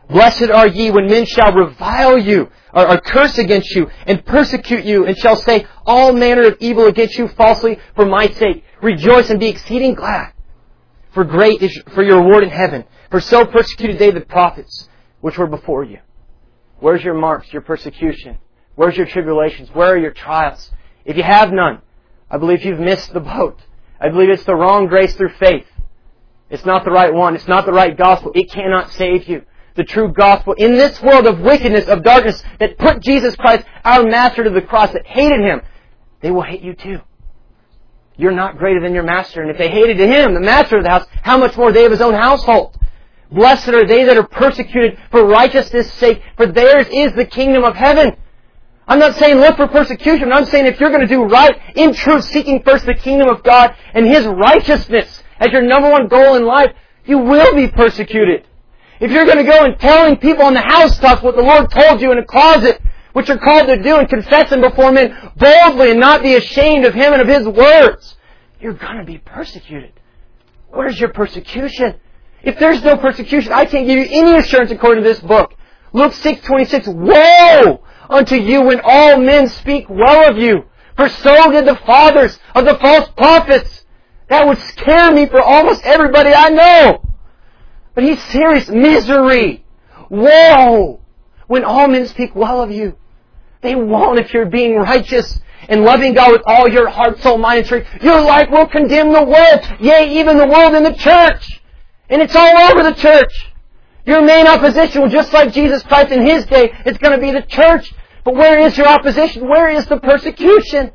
S1: Blessed are ye when men shall revile you, or curse against you, and persecute you, and shall say all manner of evil against you falsely for my sake. Rejoice and be exceeding glad. For great is for your reward in heaven. For so persecuted they the prophets which were before you. Where's your marks, your persecution? Where's your tribulations? Where are your trials? If you have none, I believe you've missed the boat. I believe it's the wrong grace through faith. It's not the right one. It's not the right gospel. It cannot save you. The true gospel in this world of wickedness, of darkness, that put Jesus Christ, our Master, to the cross, that hated Him, they will hate you too. You're not greater than your Master. And if they hated Him, the Master of the house, how much more they of His own household? Blessed are they that are persecuted for righteousness' sake, for theirs is the kingdom of heaven. I'm not saying look for persecution. I'm saying if you're going to do right, in truth, seeking first the kingdom of God and His righteousness as your number one goal in life, you will be persecuted. If you're going to go and telling people on the housetops what the Lord told you in a closet, which you're called to do, and confess Him before men boldly and not be ashamed of Him and of His words, you're going to be persecuted. Where's your persecution? If there's no persecution, I can't give you any assurance according to this book. Luke 6:26, woe unto you when all men speak well of you, for so did the fathers of the false prophets. That would scare me for almost everybody I know. But He's serious. Misery. Woe when all men speak well of you. They won't if you're being righteous and loving God with all your heart, soul, mind, and strength. Your life will condemn the world, yea, even the world and the church. And it's all over the church. Your main opposition, just like Jesus Christ in His day, it's going to be the church. But where is your opposition? Where is the persecution?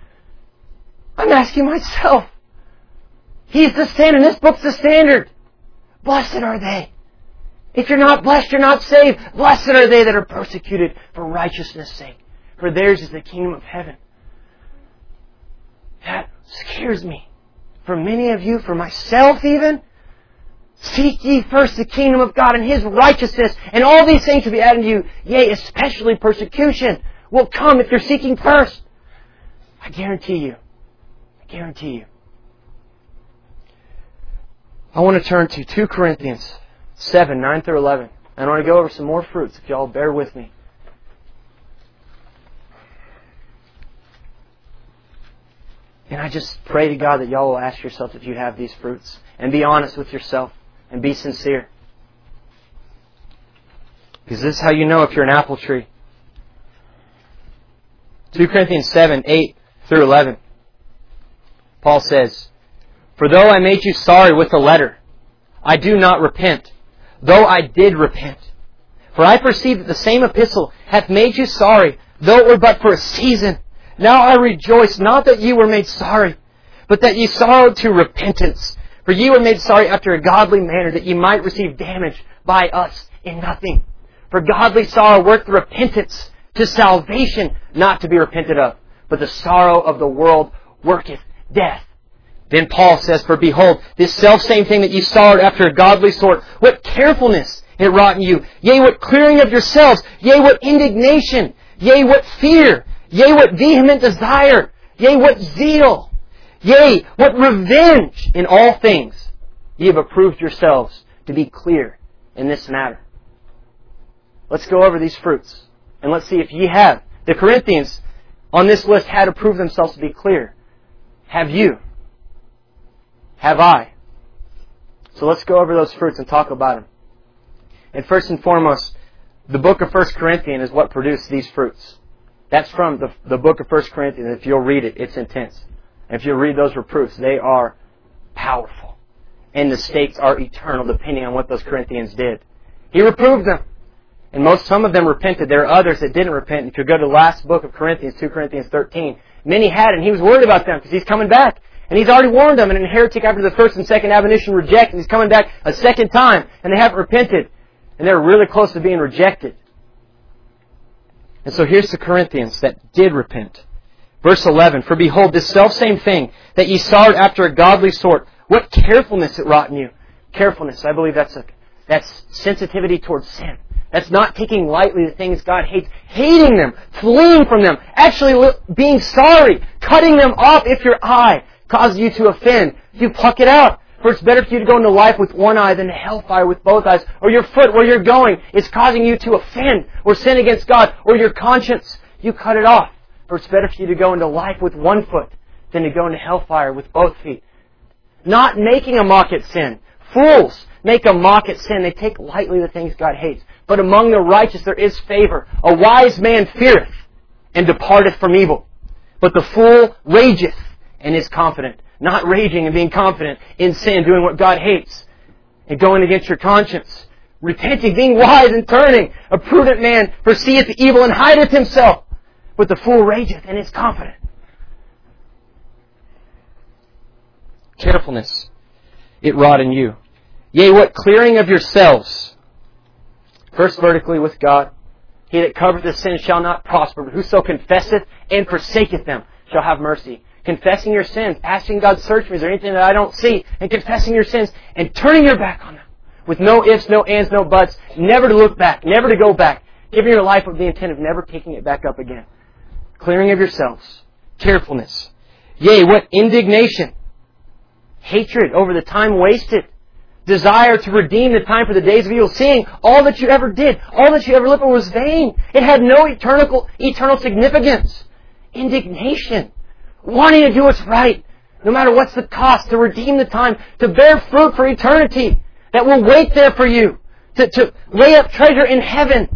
S1: I'm asking myself. He's the standard. This book's the standard. Blessed are they. If you're not blessed, you're not saved. Blessed are they that are persecuted for righteousness' sake, for theirs is the kingdom of heaven. That scares me. For many of you, for myself even, seek ye first the kingdom of God and His righteousness, and all these things will be added to you. Yea, especially persecution will come if you're seeking first. I guarantee you. I guarantee you. I want to turn to 2 Corinthians 7, 9 through 11. I want to go over some more fruits, if y'all bear with me. And I just pray to God that y'all will ask yourself if you have these fruits. And be honest with yourself. And be sincere. Because this is how you know if you're an apple tree. 2 Corinthians 7, 8 through 11. Paul says, for though I made you sorry with the letter, I do not repent, though I did repent. For I perceive that the same epistle hath made you sorry, though it were but for a season. Now I rejoice, not that ye were made sorry, but that ye sorrowed to repentance. For ye were made sorry after a godly manner, that ye might receive damage by us in nothing. For godly sorrow worketh repentance to salvation, not to be repented of. But the sorrow of the world worketh death. Then Paul says, for behold, this selfsame thing that ye sorrowed after a godly sort, what carefulness it wrought in you. Yea, what clearing of yourselves. Yea, what indignation. Yea, what fear. Yea, what vehement desire. Yea, what zeal. Yea, what revenge. In all things ye have approved yourselves to be clear in this matter. Let's go over these fruits. And let's see if ye have. The Corinthians on this list had approved themselves to be clear. Have you? Have I? So let's go over those fruits and talk about them. And first and foremost, the book of 1 Corinthians is what produced these fruits. That's from the book of 1 Corinthians. If you'll read it, it's intense. And if you'll read those reproofs, they are powerful. And the stakes are eternal depending on what those Corinthians did. He reproved them. And some of them repented. There are others that didn't repent. If you go to the last book of Corinthians, 2 Corinthians 13, many had, and he was worried about them because he's coming back. And he's already warned them, and an heretic after the first and second admonition reject, and he's coming back a second time, and they haven't repented. And they're really close to being rejected. And so here's the Corinthians that did repent. Verse 11, for behold, this selfsame thing that ye sorrowed after a godly sort, what carefulness it wrought in you. Carefulness, I believe that's sensitivity towards sin. That's not taking lightly the things God hates. Hating them, fleeing from them, actually being sorry, cutting them off if your eye causes you to offend. You pluck it out. For it's better for you to go into life with one eye than to hellfire with both eyes. Or your foot, where you're going, is causing you to offend or sin against God. Or your conscience, you cut it off. For it's better for you to go into life with one foot than to go into hellfire with both feet. Not making a mock at sin. Fools make a mock at sin. They take lightly the things God hates. But among the righteous there is favor. A wise man feareth and departeth from evil. But the fool rageth and is confident. Not raging and being confident in sin, doing what God hates, and going against your conscience. Repenting, being wise and turning. A prudent man foreseeth the evil and hideth himself. But the fool rageth and is confident. Carefulness, it wrought in you. Yea, what clearing of yourselves. First vertically with God. He that covereth his sin shall not prosper, but whoso confesseth and forsaketh them shall have mercy. Confessing your sins, asking God, search me, is there anything that I don't see? And confessing your sins and turning your back on them. With no ifs, no ands, no buts. Never to look back, never to go back. Giving your life with the intent of never taking it back up again. Clearing of yourselves. Carefulness. Yea, what indignation. Hatred over the time wasted. Desire to redeem the time for the days of evil. Seeing all that you ever did, all that you ever lived for was vain. It had no eternal significance. Indignation. Wanting to do what's right, no matter what's the cost, to redeem the time, to bear fruit for eternity that will wait there for you, to lay up treasure in heaven.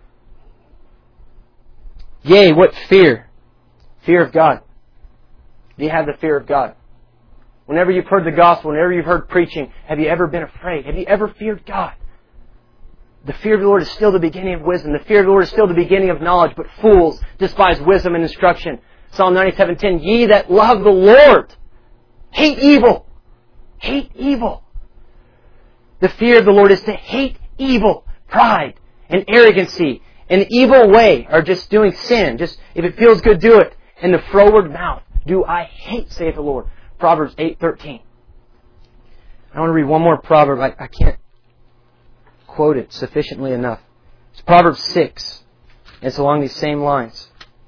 S1: Yea, what fear? Fear of God. Do you have the fear of God? Whenever you've heard the gospel, whenever you've heard preaching, have you ever been afraid? Have you ever feared God? The fear of the Lord is still the beginning of wisdom. The fear of the Lord is still the beginning of knowledge, but fools despise wisdom and instruction. Psalm 97:10, ye that love the Lord, hate evil. Hate evil. The fear of the Lord is to hate evil, pride, and arrogancy. An evil way, or just doing sin. Just, if it feels good, do it. And the froward mouth do I hate, saith the Lord. Proverbs 8:13. I want to read one more proverb. I can't quote it sufficiently enough. It's Proverbs 6. It's along these same lines.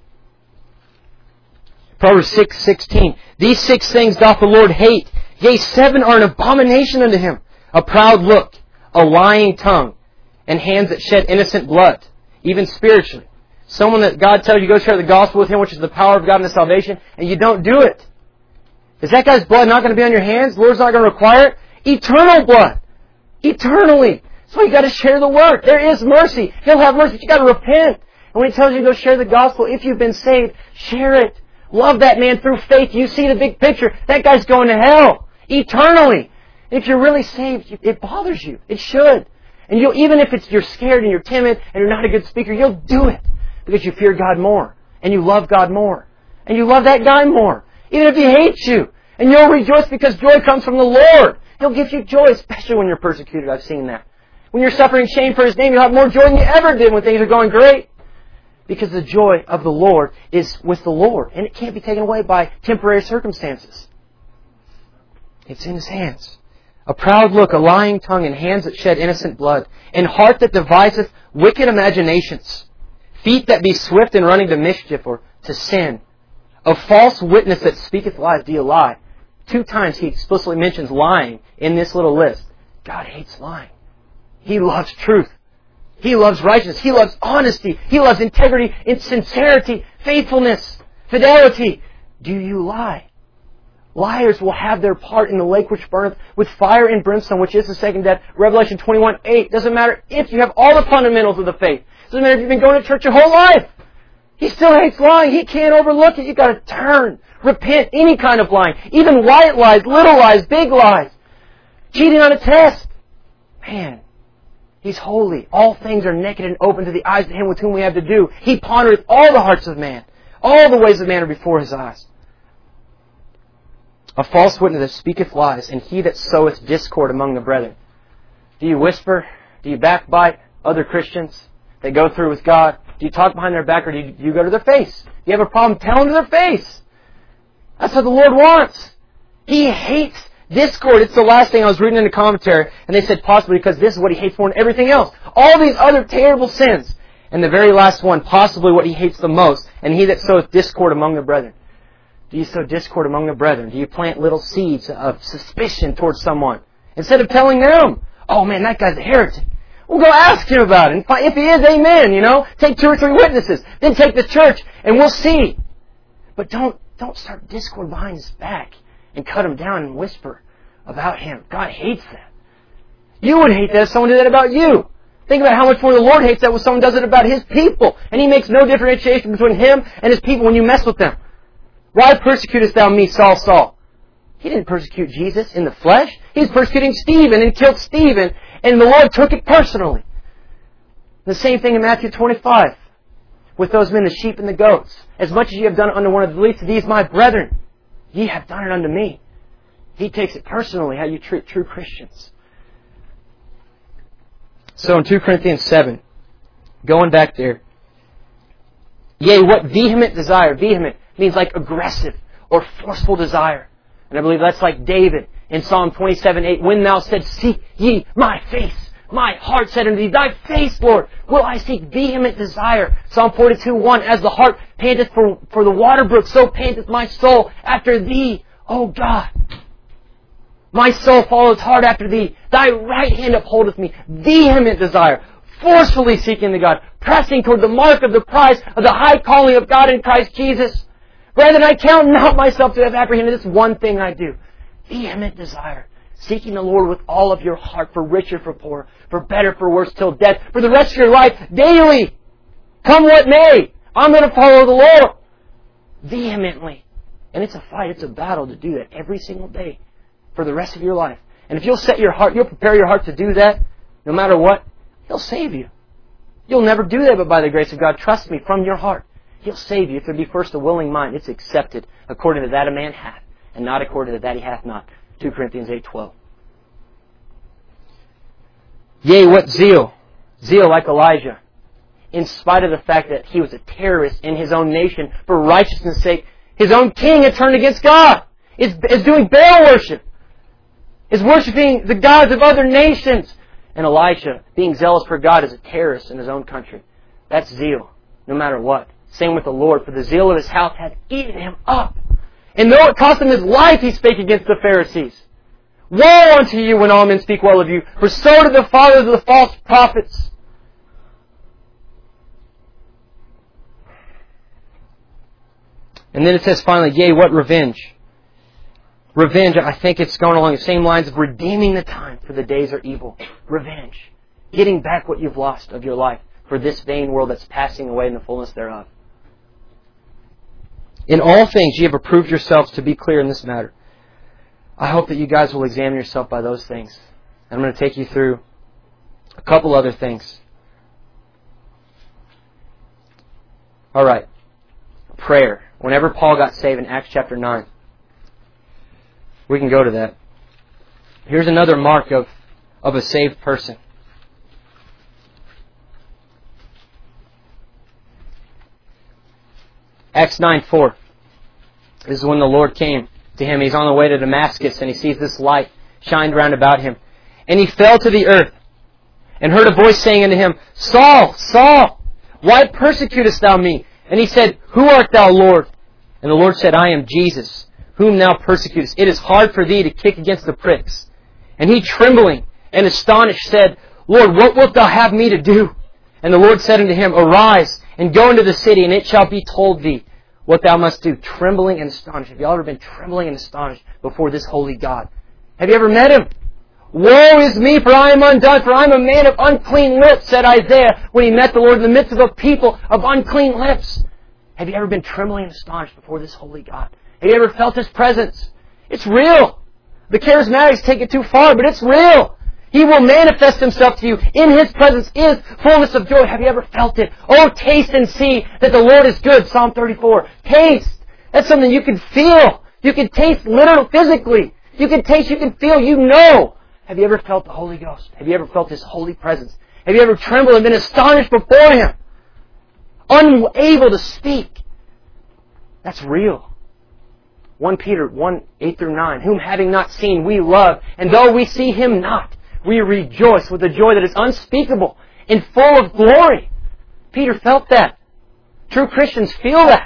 S1: Proverbs 6:16. These 6 things doth the Lord hate. Yea, 7 are an abomination unto Him. A proud look, a lying tongue, and hands that shed innocent blood, even spiritually. Someone that God tells you go share the gospel with him, which is the power of God and salvation, and you don't do it. Is that guy's blood not going to be on your hands? The Lord's not going to require it? Eternal blood. Eternally. So you got to share the word. There is mercy. He'll have mercy, but you got to repent. And when He tells you to go share the gospel, if you've been saved, share it. Love that man through faith. You see the big picture. That guy's going to hell. Eternally. If you're really saved, it bothers you. It should. And even if you're scared and you're timid and you're not a good speaker, you'll do it. Because you fear God more. And you love God more. And you love that guy more. Even if he hates you. And you'll rejoice because joy comes from the Lord. He'll give you joy, especially when you're persecuted. I've seen that. When you're suffering shame for His name, you'll have more joy than you ever did when things are going great. Because the joy of the Lord is with the Lord. And it can't be taken away by temporary circumstances. It's in His hands. A proud look, a lying tongue, and hands that shed innocent blood. And heart that deviseth wicked imaginations. Feet that be swift in running to mischief or to sin. A false witness that speaketh lies. Do you lie? 2 times He explicitly mentions lying in this little list. God hates lying. He loves truth. He loves righteousness. He loves honesty. He loves integrity, sincerity, faithfulness, fidelity. Do you lie? Liars will have their part in the lake which burneth with fire and brimstone, which is the second death. Revelation 21:8. Doesn't matter if you have all the fundamentals of the faith. Doesn't matter if you've been going to church your whole life. He still hates lying. He can't overlook it. You've got to turn. Repent. Any kind of lying. Even white lies, little lies, big lies. Cheating on a test. Man, He's holy. All things are naked and open to the eyes of Him with whom we have to do. He pondereth all the hearts of man. All the ways of man are before His eyes. A false witness that speaketh lies, and he that soweth discord among the brethren. Do you whisper? Do you backbite other Christians that go through with God? Do you talk behind their back, or do you go to their face? Do you have a problem? Tell them to their face. That's what the Lord wants. He hates discord. It's the last thing I was reading in the commentary, and they said possibly because this is what He hates more than everything else. All these other terrible sins. And the very last one, possibly what He hates the most, and he that soweth discord among the brethren. Do you sow discord among the brethren? Do you plant little seeds of suspicion towards someone? Instead of telling them, oh man, that guy's a heretic. Well, go ask him about it. And if he is, amen, Take 2 or 3 witnesses. Then take the church and we'll see. But don't start discord behind his back and cut him down and whisper about him. God hates that. You would hate that if someone did that about you. Think about how much more the Lord hates that when someone does it about His people. And He makes no differentiation between Him and His people when you mess with them. Why persecutest thou me, Saul, Saul? He didn't persecute Jesus in the flesh. He was persecuting Stephen and killed Stephen. And the Lord took it personally. The same thing in Matthew 25. With those men, the sheep and the goats. As much as ye have done it unto one of the least of these, my brethren, ye have done it unto me. He takes it personally, how you treat true Christians. So in 2 Corinthians 7, going back there, yea, what vehement desire. Vehement means like aggressive or forceful desire. And I believe that's like David in Psalm 27:8. When thou saidst, seek ye my face, my heart said unto thee, thy face, Lord, will I seek. Vehement desire. Psalm 42:1. As the hart panteth for the water brook, so panteth my soul after thee, O God. My soul followeth hard after thee. Thy right hand upholdeth me. Vehement desire. Forcefully seeking the God. Pressing toward the mark of the prize of the high calling of God in Christ Jesus. Brethren, I count not myself to have apprehended this one thing I do. Vehement desire. Seeking the Lord with all of your heart, for richer, for poor, for better, for worse, till death, for the rest of your life, daily. Come what may. I'm going to follow the Lord. Vehemently. And it's a fight, it's a battle to do that every single day. For the rest of your life. And if you'll set your heart, you'll prepare your heart to do that, no matter what, He'll save you. You'll never do that but by the grace of God. Trust me, from your heart. He'll save you. If there be first a willing mind, it's accepted according to that a man hath, and not according to that he hath not. 2 Corinthians 8:12. Yea, what zeal. Zeal like Elijah. In spite of the fact that he was a terrorist in his own nation, for righteousness' sake, his own king had turned against God. Is doing Baal worship. Is worshiping the gods of other nations. And Elisha, being zealous for God, is a terrorist in his own country. That's zeal, no matter what. Same with the Lord, for the zeal of His house hath eaten him up. And though it cost him his life, he spake against the Pharisees. Woe unto you when all men speak well of you, for so did the fathers of the false prophets. And then it says finally, yea, what revenge. Revenge, I think it's going along the same lines of redeeming the time, for the days are evil. Revenge. Getting back what you've lost of your life for this vain world that's passing away in the fullness thereof. In all things ye have approved yourselves to be clear in this matter. I hope that you guys will examine yourself by those things. I'm going to take you through a couple other things. Alright. Prayer. Whenever Paul got saved in Acts chapter 9, we can go to that. Here's another mark of a saved person. Acts 9:4. This is when the Lord came to him. He's on the way to Damascus and he sees this light shined round about him. And he fell to the earth and heard a voice saying unto him, Saul, Saul, why persecutest thou me? And he said, Who art thou, Lord? And the Lord said, I am Jesus, whom thou persecutest. It is hard for thee to kick against the pricks. And he, trembling and astonished, said, Lord, what wilt thou have me to do? And the Lord said unto him, Arise and go into the city, and it shall be told thee what thou must do. Trembling and astonished. Have you ever been trembling and astonished before this holy God? Have you ever met Him? Woe is me, for I am undone, for I am a man of unclean lips, said Isaiah when he met the Lord in the midst of a people of unclean lips. Have you ever been trembling and astonished before this holy God? Have you ever felt His presence? It's real. The charismatics take it too far, but it's real. He will manifest Himself to you. In His presence is fullness of joy. Have you ever felt it? Oh, taste and see that the Lord is good. Psalm 34. Taste. That's something you can feel. You can taste literally, physically. You can taste, you can feel, you know. Have you ever felt the Holy Ghost? Have you ever felt His holy presence? Have you ever trembled and been astonished before Him? Unable to speak. That's real. 1 Peter 1:8-9. Whom having not seen we love, and though we see Him not, we rejoice with a joy that is unspeakable and full of glory. Peter felt that. True Christians feel that.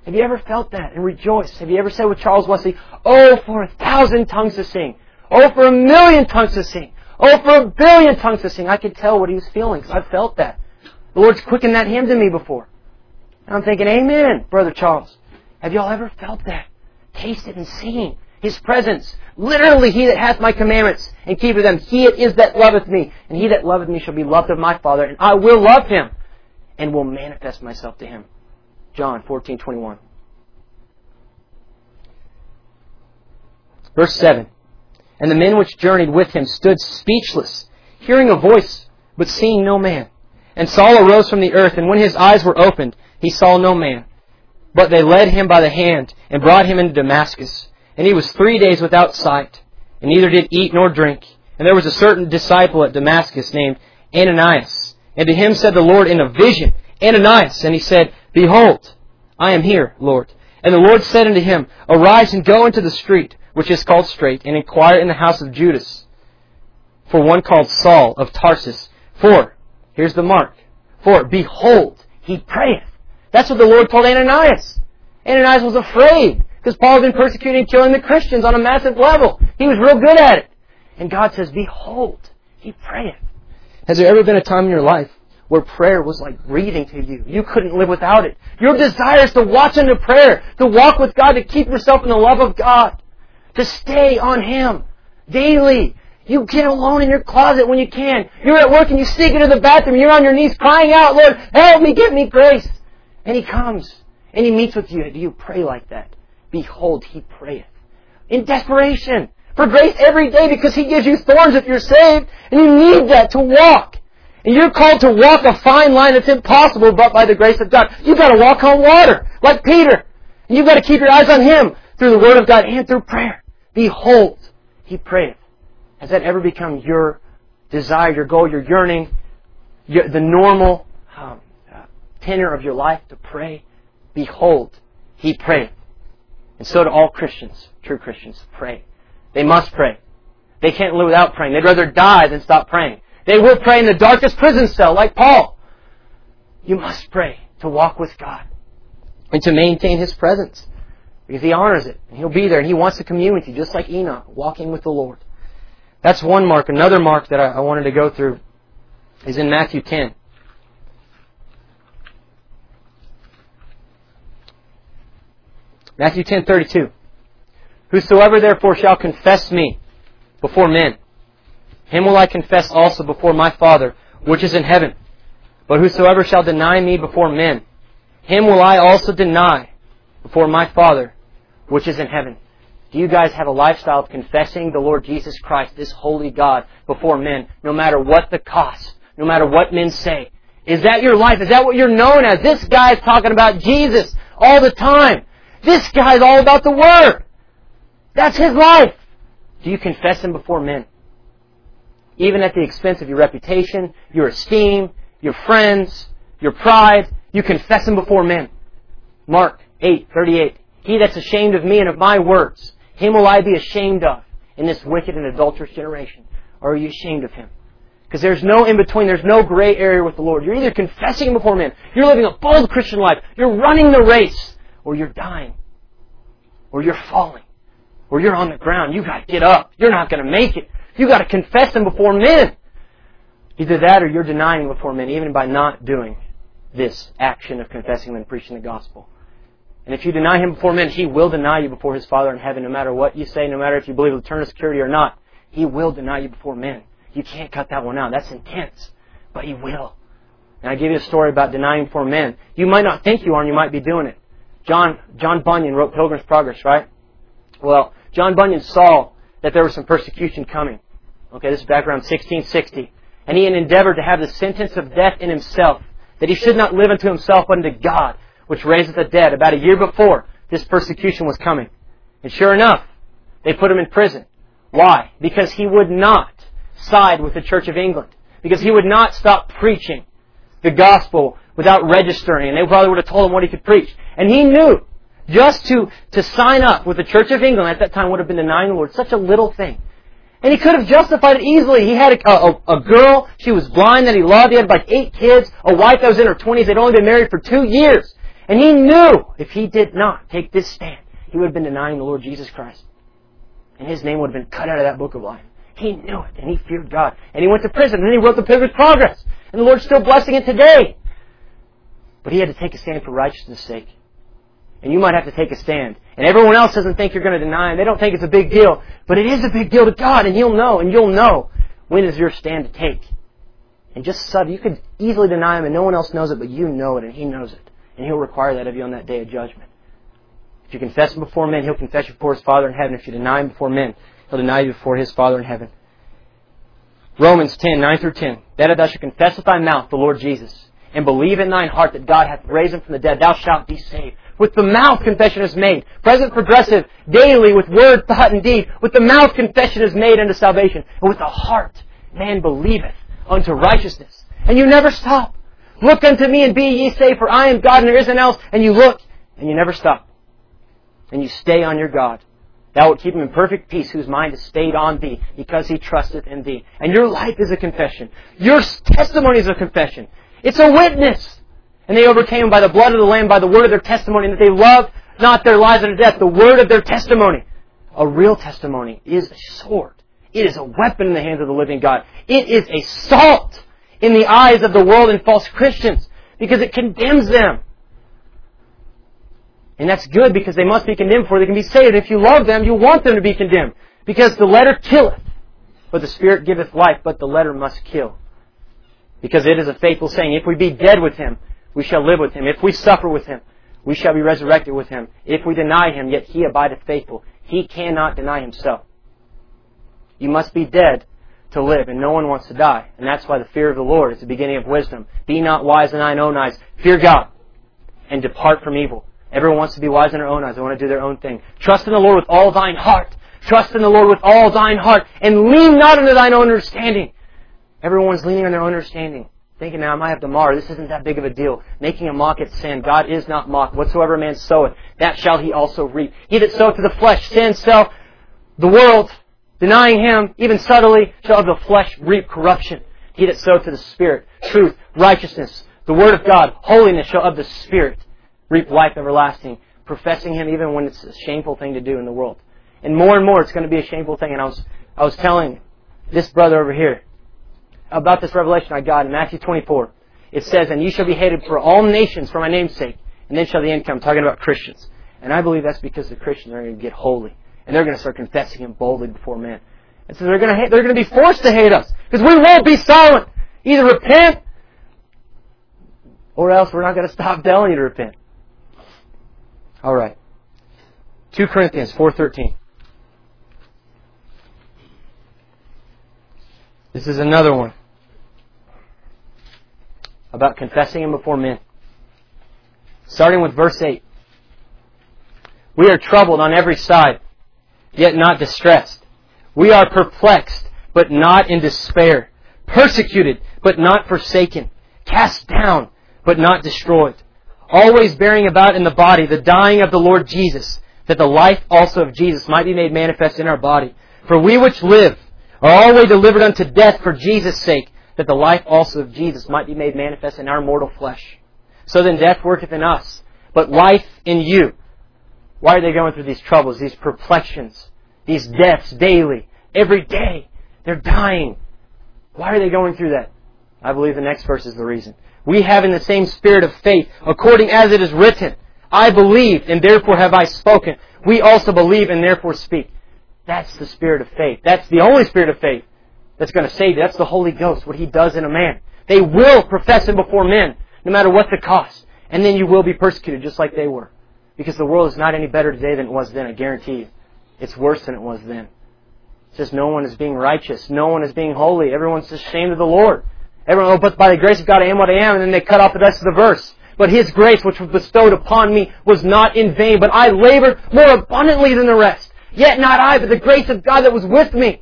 S1: Have you ever felt that and rejoiced? Have you ever said with Charles Wesley, oh, for 1,000 tongues to sing. Oh, for 1,000,000 tongues to sing. Oh, for 1,000,000,000 tongues to sing. I could tell what he was feeling because I've felt that. The Lord's quickened that hymn to me before. And I'm thinking, amen, Brother Charles. Have y'all ever felt that? Tasted and seen His presence. Literally, he that hath my commandments and keepeth them, he it is that loveth me. And he that loveth me shall be loved of my Father, and I will love him and will manifest myself to him. John 14:21. Verse 7. And the men which journeyed with him stood speechless, hearing a voice, but seeing no man. And Saul arose from the earth, and when his eyes were opened, he saw no man. But they led him by the hand, and brought him into Damascus. And he was 3 days without sight, and neither did eat nor drink. And there was a certain disciple at Damascus named Ananias. And to him said the Lord in a vision, Ananias. And he said, Behold, I am here, Lord. And the Lord said unto him, Arise and go into the street, which is called Straight, and inquire in the house of Judas, for one called Saul of Tarsus. For, here's the mark, for, behold, he prayeth. That's what the Lord told Ananias. Ananias was afraid, because Paul had been persecuting and killing the Christians on a massive level. He was real good at it. And God says, Behold, he prayeth. Has there ever been a time in your life where prayer was like breathing to you? You couldn't live without it. Your desire is to watch into prayer, to walk with God, to keep yourself in the love of God, to stay on Him daily. You get alone in your closet when you can. You're at work and you sneak into the bathroom. You're on your knees crying out, Lord, help me, give me grace. And He comes and He meets with you. Do you pray like that? Behold, He prayeth. In desperation. For grace every day, because He gives you thorns if you're saved. And you need that to walk. And you're called to walk a fine line that's impossible but by the grace of God. You've got to walk on water, like Peter. And you've got to keep your eyes on Him through the Word of God and through prayer. Behold, He prayeth. Has that ever become your desire, your goal, your yearning, the normal tenor of your life to pray? Behold, He prayeth. And so do all Christians, true Christians, pray. They must pray. They can't live without praying. They'd rather die than stop praying. They will pray in the darkest prison cell, like Paul. You must pray to walk with God and to maintain His presence, because He honors it, and He'll be there, and He wants to commune with you, just like Enoch, walking with the Lord. That's one mark. Another mark that I wanted to go through is in Matthew 10. Matthew 10:32. Whosoever therefore shall confess me before men, him will I confess also before my Father, which is in heaven. But whosoever shall deny me before men, him will I also deny before my Father, which is in heaven. Do you guys have a lifestyle of confessing the Lord Jesus Christ, this holy God, before men, no matter what the cost, no matter what men say? Is that your life? Is that what you're known as? This guy's talking about Jesus all the time. This guy's all about the Word. That's his life. Do you confess Him before men? Even at the expense of your reputation, your esteem, your friends, your pride, you confess Him before men. Mark 8:38. He that's ashamed of me and of my words, him will I be ashamed of in this wicked and adulterous generation. Or are you ashamed of Him? Because there's no in-between. There's no gray area with the Lord. You're either confessing Him before men, you're living a bold Christian life, you're running the race, or you're dying, or you're falling, or you're on the ground. You've got to get up. You're not going to make it. You've got to confess Him before men. Either that or you're denying Him before men, even by not doing this action of confessing Him and preaching the gospel. And if you deny Him before men, He will deny you before His Father in heaven, no matter what you say, no matter if you believe in eternal security or not. He will deny you before men. You can't cut that one out. That's intense. But He will. And I give you a story about denying before men. You might not think you are, and you might be doing it. John Bunyan wrote Pilgrim's Progress, right? Well, John Bunyan saw that there was some persecution coming. Okay, this is back around 1660. And he had endeavored to have the sentence of death in himself, that he should not live unto himself but unto God, which raiseth the dead. About a year before, this persecution was coming. And sure enough, they put him in prison. Why? Because he would not side with the Church of England. Because he would not stop preaching the gospel without registering. And they probably would have told him what he could preach. And he knew just to sign up with the Church of England at that time would have been denying the Lord. Such a little thing. And he could have justified it easily. He had a girl, she was blind, that he loved. He had like 8 kids, a wife that was in her 20s. They'd only been married for 2 years. And he knew if he did not take this stand, he would have been denying the Lord Jesus Christ. And his name would have been cut out of that book of life. He knew it, and he feared God. And he went to prison, and then he wrote the Pilgrim's Progress. And the Lord's still blessing it today. But he had to take a stand for righteousness' sake. And you might have to take a stand. And everyone else doesn't think you're going to deny him. They don't think it's a big deal. But it is a big deal to God, and He'll know, and you'll know when is your stand to take. And just subtle, you could easily deny Him, and no one else knows it, but you know it, and He knows it. And He'll require that of you on that day of judgment. If you confess Him before men, He'll confess you before His Father in heaven. If you deny Him before men, He'll deny you before His Father in heaven. Romans 10, 9 through 10. That if thou shalt confess with thy mouth the Lord Jesus, and believe in thine heart that God hath raised Him from the dead, thou shalt be saved. With the mouth confession is made. Present, progressive, daily, with word, thought, and deed. With the mouth confession is made unto salvation. And with the heart man believeth unto righteousness. And you never stop. Look unto me and be ye saved, for I am God and there is none else. And you look, and you never stop. And you stay on your God. Thou wilt keep him in perfect peace, whose mind is stayed on thee, because he trusteth in thee. And your life is a confession. Your testimony is a confession. It's a witness. And they overcame him by the blood of the Lamb, by the word of their testimony, and that they loved not their lives unto death, the word of their testimony. A real testimony is a sword. It is a weapon in the hands of the living God. It is a salt in the eyes of the world and false Christians, because it condemns them. And that's good, because they must be condemned before they can be saved. If you love them, you want them to be condemned. Because the letter killeth, but the Spirit giveth life, but the letter must kill. Because it is a faithful saying, if we be dead with Him, we shall live with Him. If we suffer with Him, we shall be resurrected with Him. If we deny Him, yet He abideth faithful. He cannot deny Himself. You must be dead to live, and no one wants to die. And that's why the fear of the Lord is the beginning of wisdom. Be not wise in thine own eyes. Fear God, and depart from evil. Everyone wants to be wise in their own eyes. They want to do their own thing. Trust in the Lord with all thine heart. Trust in the Lord with all thine heart. And lean not unto thine own understanding. Everyone's leaning on their own understanding. Thinking, now I might have to mar. This isn't that big of a deal. Making a mock at sin. God is not mocked. Whatsoever a man soweth, that shall he also reap. He that soweth to the flesh, sin, self, the world, denying Him, even subtly, shall of the flesh reap corruption. He that soweth to the Spirit, truth, righteousness, the Word of God, holiness, shall of the Spirit reap life everlasting. Professing Him even when it's a shameful thing to do in the world. And more it's going to be a shameful thing. And I was telling this brother over here about this revelation I got in Matthew 24. It says, and ye shall be hated for all nations for my name's sake. And then shall the end come. Talking about Christians. And I believe that's because the Christians are going to get holy. And they're going to start confessing Him boldly before men. And so they're going to be forced to hate us. Because we won't be silent. Either repent, or else we're not going to stop telling you to repent. Alright. 2 Corinthians 4:13. This is another one about confessing Him before men. Starting with verse 8. We are troubled on every side, yet not distressed. We are perplexed, but not in despair. Persecuted, but not forsaken. Cast down, but not destroyed. Always bearing about in the body the dying of the Lord Jesus, that the life also of Jesus might be made manifest in our body. For we which live are always delivered unto death for Jesus' sake, that the life also of Jesus might be made manifest in our mortal flesh. So then death worketh in us, but life in you. Why are they going through these troubles, these perplexions, these deaths daily, every day? They're dying. Why are they going through that? I believe the next verse is the reason. We have in the same spirit of faith, according as it is written, I believed, and therefore have I spoken. We also believe, and therefore speak. That's the spirit of faith. That's the only spirit of faith that's going to save you. That's the Holy Ghost, what He does in a man. They will profess Him before men, no matter what the cost. And then you will be persecuted, just like they were. Because the world is not any better today than it was then, I guarantee you. It's worse than it was then. It's just no one is being righteous. No one is being holy. Everyone's ashamed of the Lord. Everyone, but by the grace of God I am what I am, and then they cut off the rest of the verse. But His grace, which was bestowed upon me, was not in vain, but I labored more abundantly than the rest. Yet not I, but the grace of God that was with me.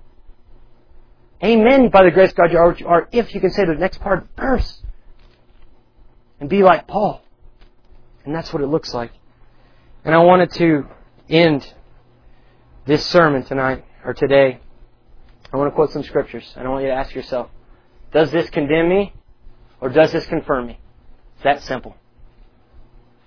S1: Amen. By the grace of God you are, if you can say the next part of the verse. And be like Paul. And that's what it looks like. And I wanted to end this sermon tonight, or today. I want to quote some scriptures. And I want you to ask yourself, does this condemn me? Or does this confirm me? It's that simple.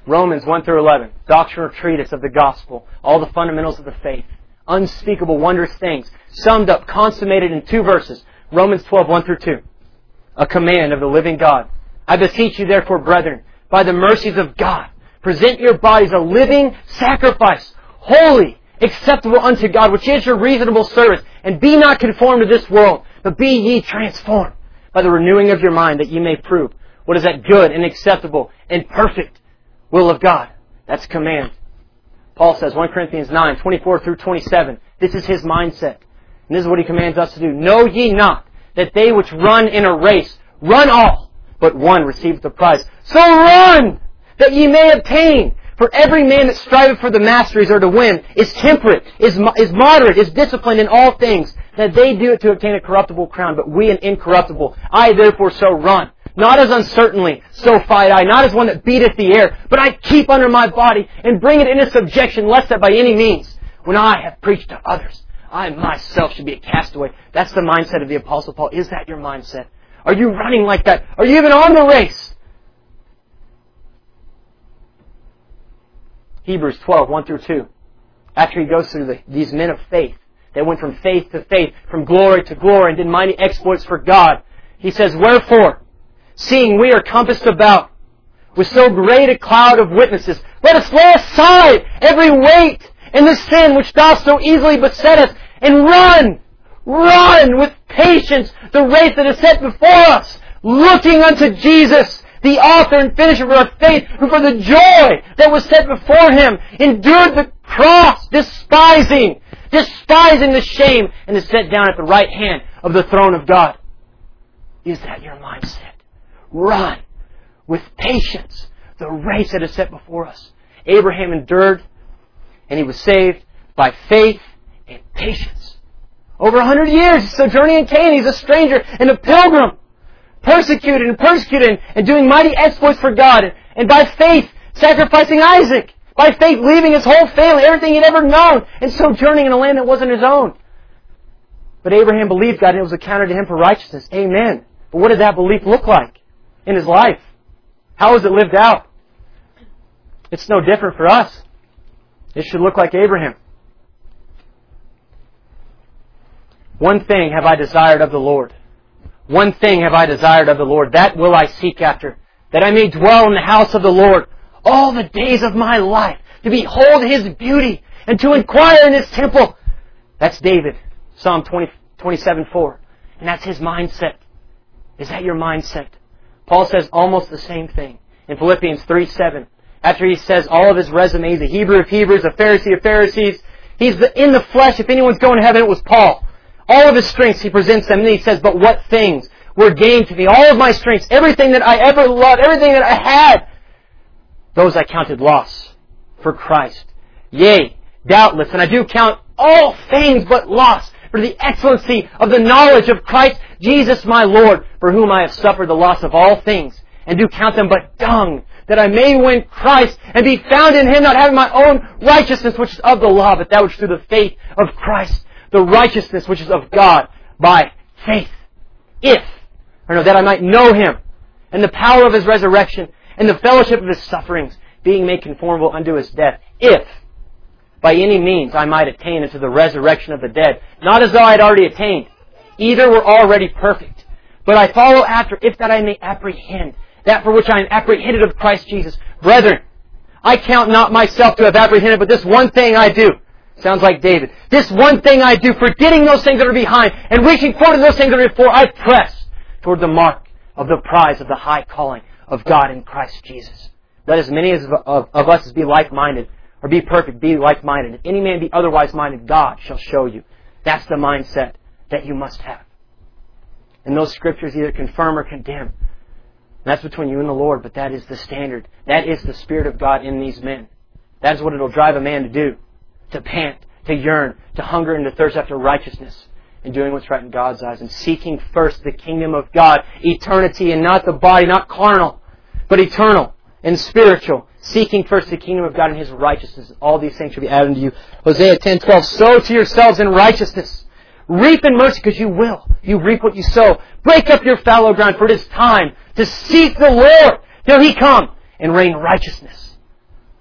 S1: Romans 1 through 11. Doctrinal treatise of the gospel. All the fundamentals of the faith. Unspeakable, wondrous things. Summed up, consummated in 2 verses. Romans 12, 1 through 2. A command of the living God. I beseech you therefore, brethren, by the mercies of God, present your bodies a living sacrifice, holy, acceptable unto God, which is your reasonable service. And be not conformed to this world, but be ye transformed by the renewing of your mind, that ye may prove what is that good and acceptable and perfect will of God. That's a command. Paul says, 1 Corinthians 9, 24 through 27, this is his mindset. And this is what he commands us to do. Know ye not that they which run in a race run all, but one receiveth the prize. So run, that ye may obtain. For every man that striveth for the masteries or to win is temperate, is moderate, is disciplined in all things, that they do it to obtain a corruptible crown, but we an incorruptible. I therefore so run. Not as uncertainly, so fight I, not as one that beateth the air, but I keep under my body and bring it into subjection, lest that by any means, when I have preached to others, I myself should be a castaway. That's the mindset of the Apostle Paul. Is that your mindset? Are you running like that? Are you even on the race? Hebrews 12, 1 through 2. After he goes through these men of faith, they went from faith to faith, from glory to glory, and did mighty exploits for God. He says, wherefore, seeing we are compassed about with so great a cloud of witnesses, let us lay aside every weight and the sin which doth so easily beset us, and run with patience the race that is set before us, looking unto Jesus, the author and finisher of our faith, who for the joy that was set before him endured the cross, despising the shame, and is set down at the right hand of the throne of God. Is that your mindset? Run with patience the race that is set before us. Abraham endured, and he was saved by faith and patience. Over 100 years, he's sojourning in Canaan. He's a stranger and a pilgrim. Persecuted and doing mighty exploits for God. And by faith, sacrificing Isaac. By faith, leaving his whole family, everything he'd ever known, and sojourning in a land that wasn't his own. But Abraham believed God, and it was accounted to him for righteousness. Amen. But what did that belief look like in his life? How was it lived out? It's no different for us. It should look like Abraham. One thing have I desired of the Lord. One thing have I desired of the Lord. That will I seek after. That I may dwell in the house of the Lord all the days of my life. To behold His beauty and to inquire in His temple. That's David. Psalm 27:4. And that's his mindset. Is that your mindset? Paul says almost the same thing in Philippians 3:7. After he says all of his resume, he's a Hebrew of Hebrews, a Pharisee of Pharisees. He's in the flesh. If anyone's going to heaven, it was Paul. All of his strengths, he presents them. And then he says, but what things were gained to me? All of my strengths, everything that I ever loved, everything that I had, those I counted loss for Christ. Yea, doubtless, and I do count all things but loss for the excellency of the knowledge of Christ Jesus my Lord, for whom I have suffered the loss of all things, and do count them but dung, that I may win Christ and be found in Him, not having my own righteousness which is of the law, but that which through the faith of Christ, the righteousness which is of God by faith. That I might know Him, and the power of His resurrection, and the fellowship of His sufferings, being made conformable unto His death, if by any means I might attain unto the resurrection of the dead. Not as though I had already attained. Either were already perfect. But I follow after, if that I may apprehend that for which I am apprehended of Christ Jesus. Brethren, I count not myself to have apprehended, but this one thing I do. Sounds like David. This one thing I do, forgetting those things that are behind, and reaching forward to those things that are before, I press toward the mark of the prize of the high calling of God in Christ Jesus. Let as many of us as be like-minded, or be perfect, be like-minded. If any man be otherwise minded, God shall show you. That's the mindset that you must have. And those scriptures either confirm or condemn. And that's between you and the Lord, but that is the standard. That is the Spirit of God in these men. That is what it'll drive a man to do. To pant, to yearn, to hunger and to thirst after righteousness, and doing what's right in God's eyes, and seeking first the kingdom of God, eternity, and not the body, not carnal, but eternal and spiritual. Seeking first the kingdom of God and His righteousness. All these things shall be added unto you. Hosea 10:12. Sow to yourselves in righteousness. Reap in mercy, because you will. You reap what you sow. Break up your fallow ground, for it is time to seek the Lord till He come and rain righteousness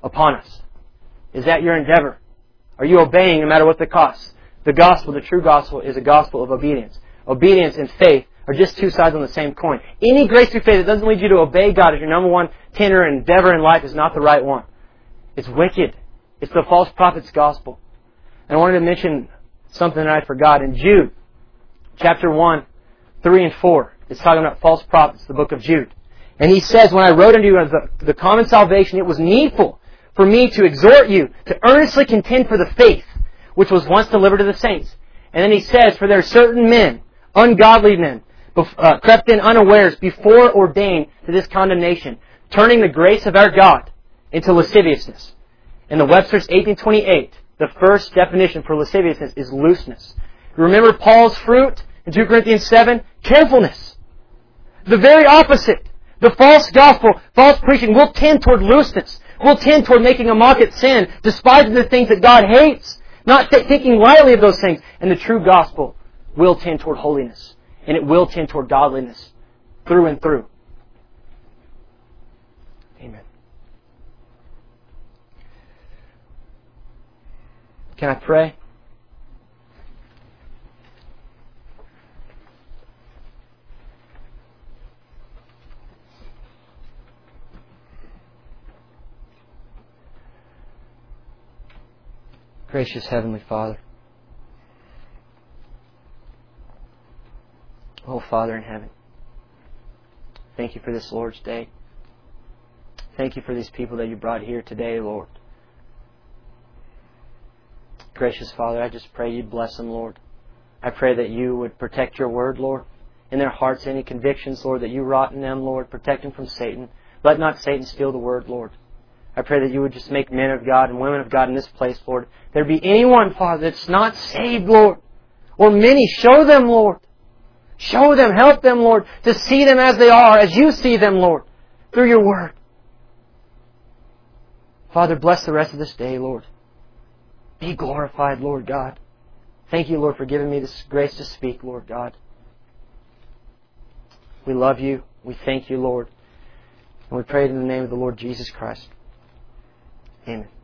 S1: upon us? Is that your endeavor? Are you obeying no matter what the cost? The gospel, the true gospel, is a gospel of obedience. Obedience and faith are just two sides on the same coin. Any grace through faith that doesn't lead you to obey God as your number one tenor and endeavor in life is not the right one. It's wicked. It's the false prophet's gospel. And I wanted to mention something that I forgot. In Jude, chapter 1, 3 and 4, it's talking about false prophets, the book of Jude. And he says, when I wrote unto you the common salvation, it was needful for me to exhort you to earnestly contend for the faith which was once delivered to the saints. And then he says, for there are certain men, ungodly men, crept in unawares, before ordained to this condemnation, turning the grace of our God into lasciviousness. In the Webster's 1828, the first definition for lasciviousness is looseness. Remember Paul's fruit in 2 Corinthians 7? Carefulness. The very opposite. The false gospel, false preaching will tend toward looseness. Will tend toward making a mock at sin, despising the things that God hates, not thinking lightly of those things. And the true gospel will tend toward holiness. And it will tend toward godliness through and through. Amen. Can I pray? Gracious Heavenly Father. Oh, Father in heaven. Thank you for this Lord's Day. Thank you for these people that you brought here today, Lord. Gracious Father, I just pray you'd bless them, Lord. I pray that you would protect your word, Lord. In their hearts, any convictions, Lord, that you wrought in them, Lord. Protect them from Satan. Let not Satan steal the word, Lord. I pray that you would just make men of God and women of God in this place, Lord. If there be anyone, Father, that's not saved, Lord, or many, show them, Lord. Show them, help them, Lord, to see them as they are, as you see them, Lord, through your word. Father, bless the rest of this day, Lord. Be glorified, Lord God. Thank you, Lord, for giving me this grace to speak, Lord God. We love you. We thank you, Lord. And we pray it in the name of the Lord Jesus Christ. Amen.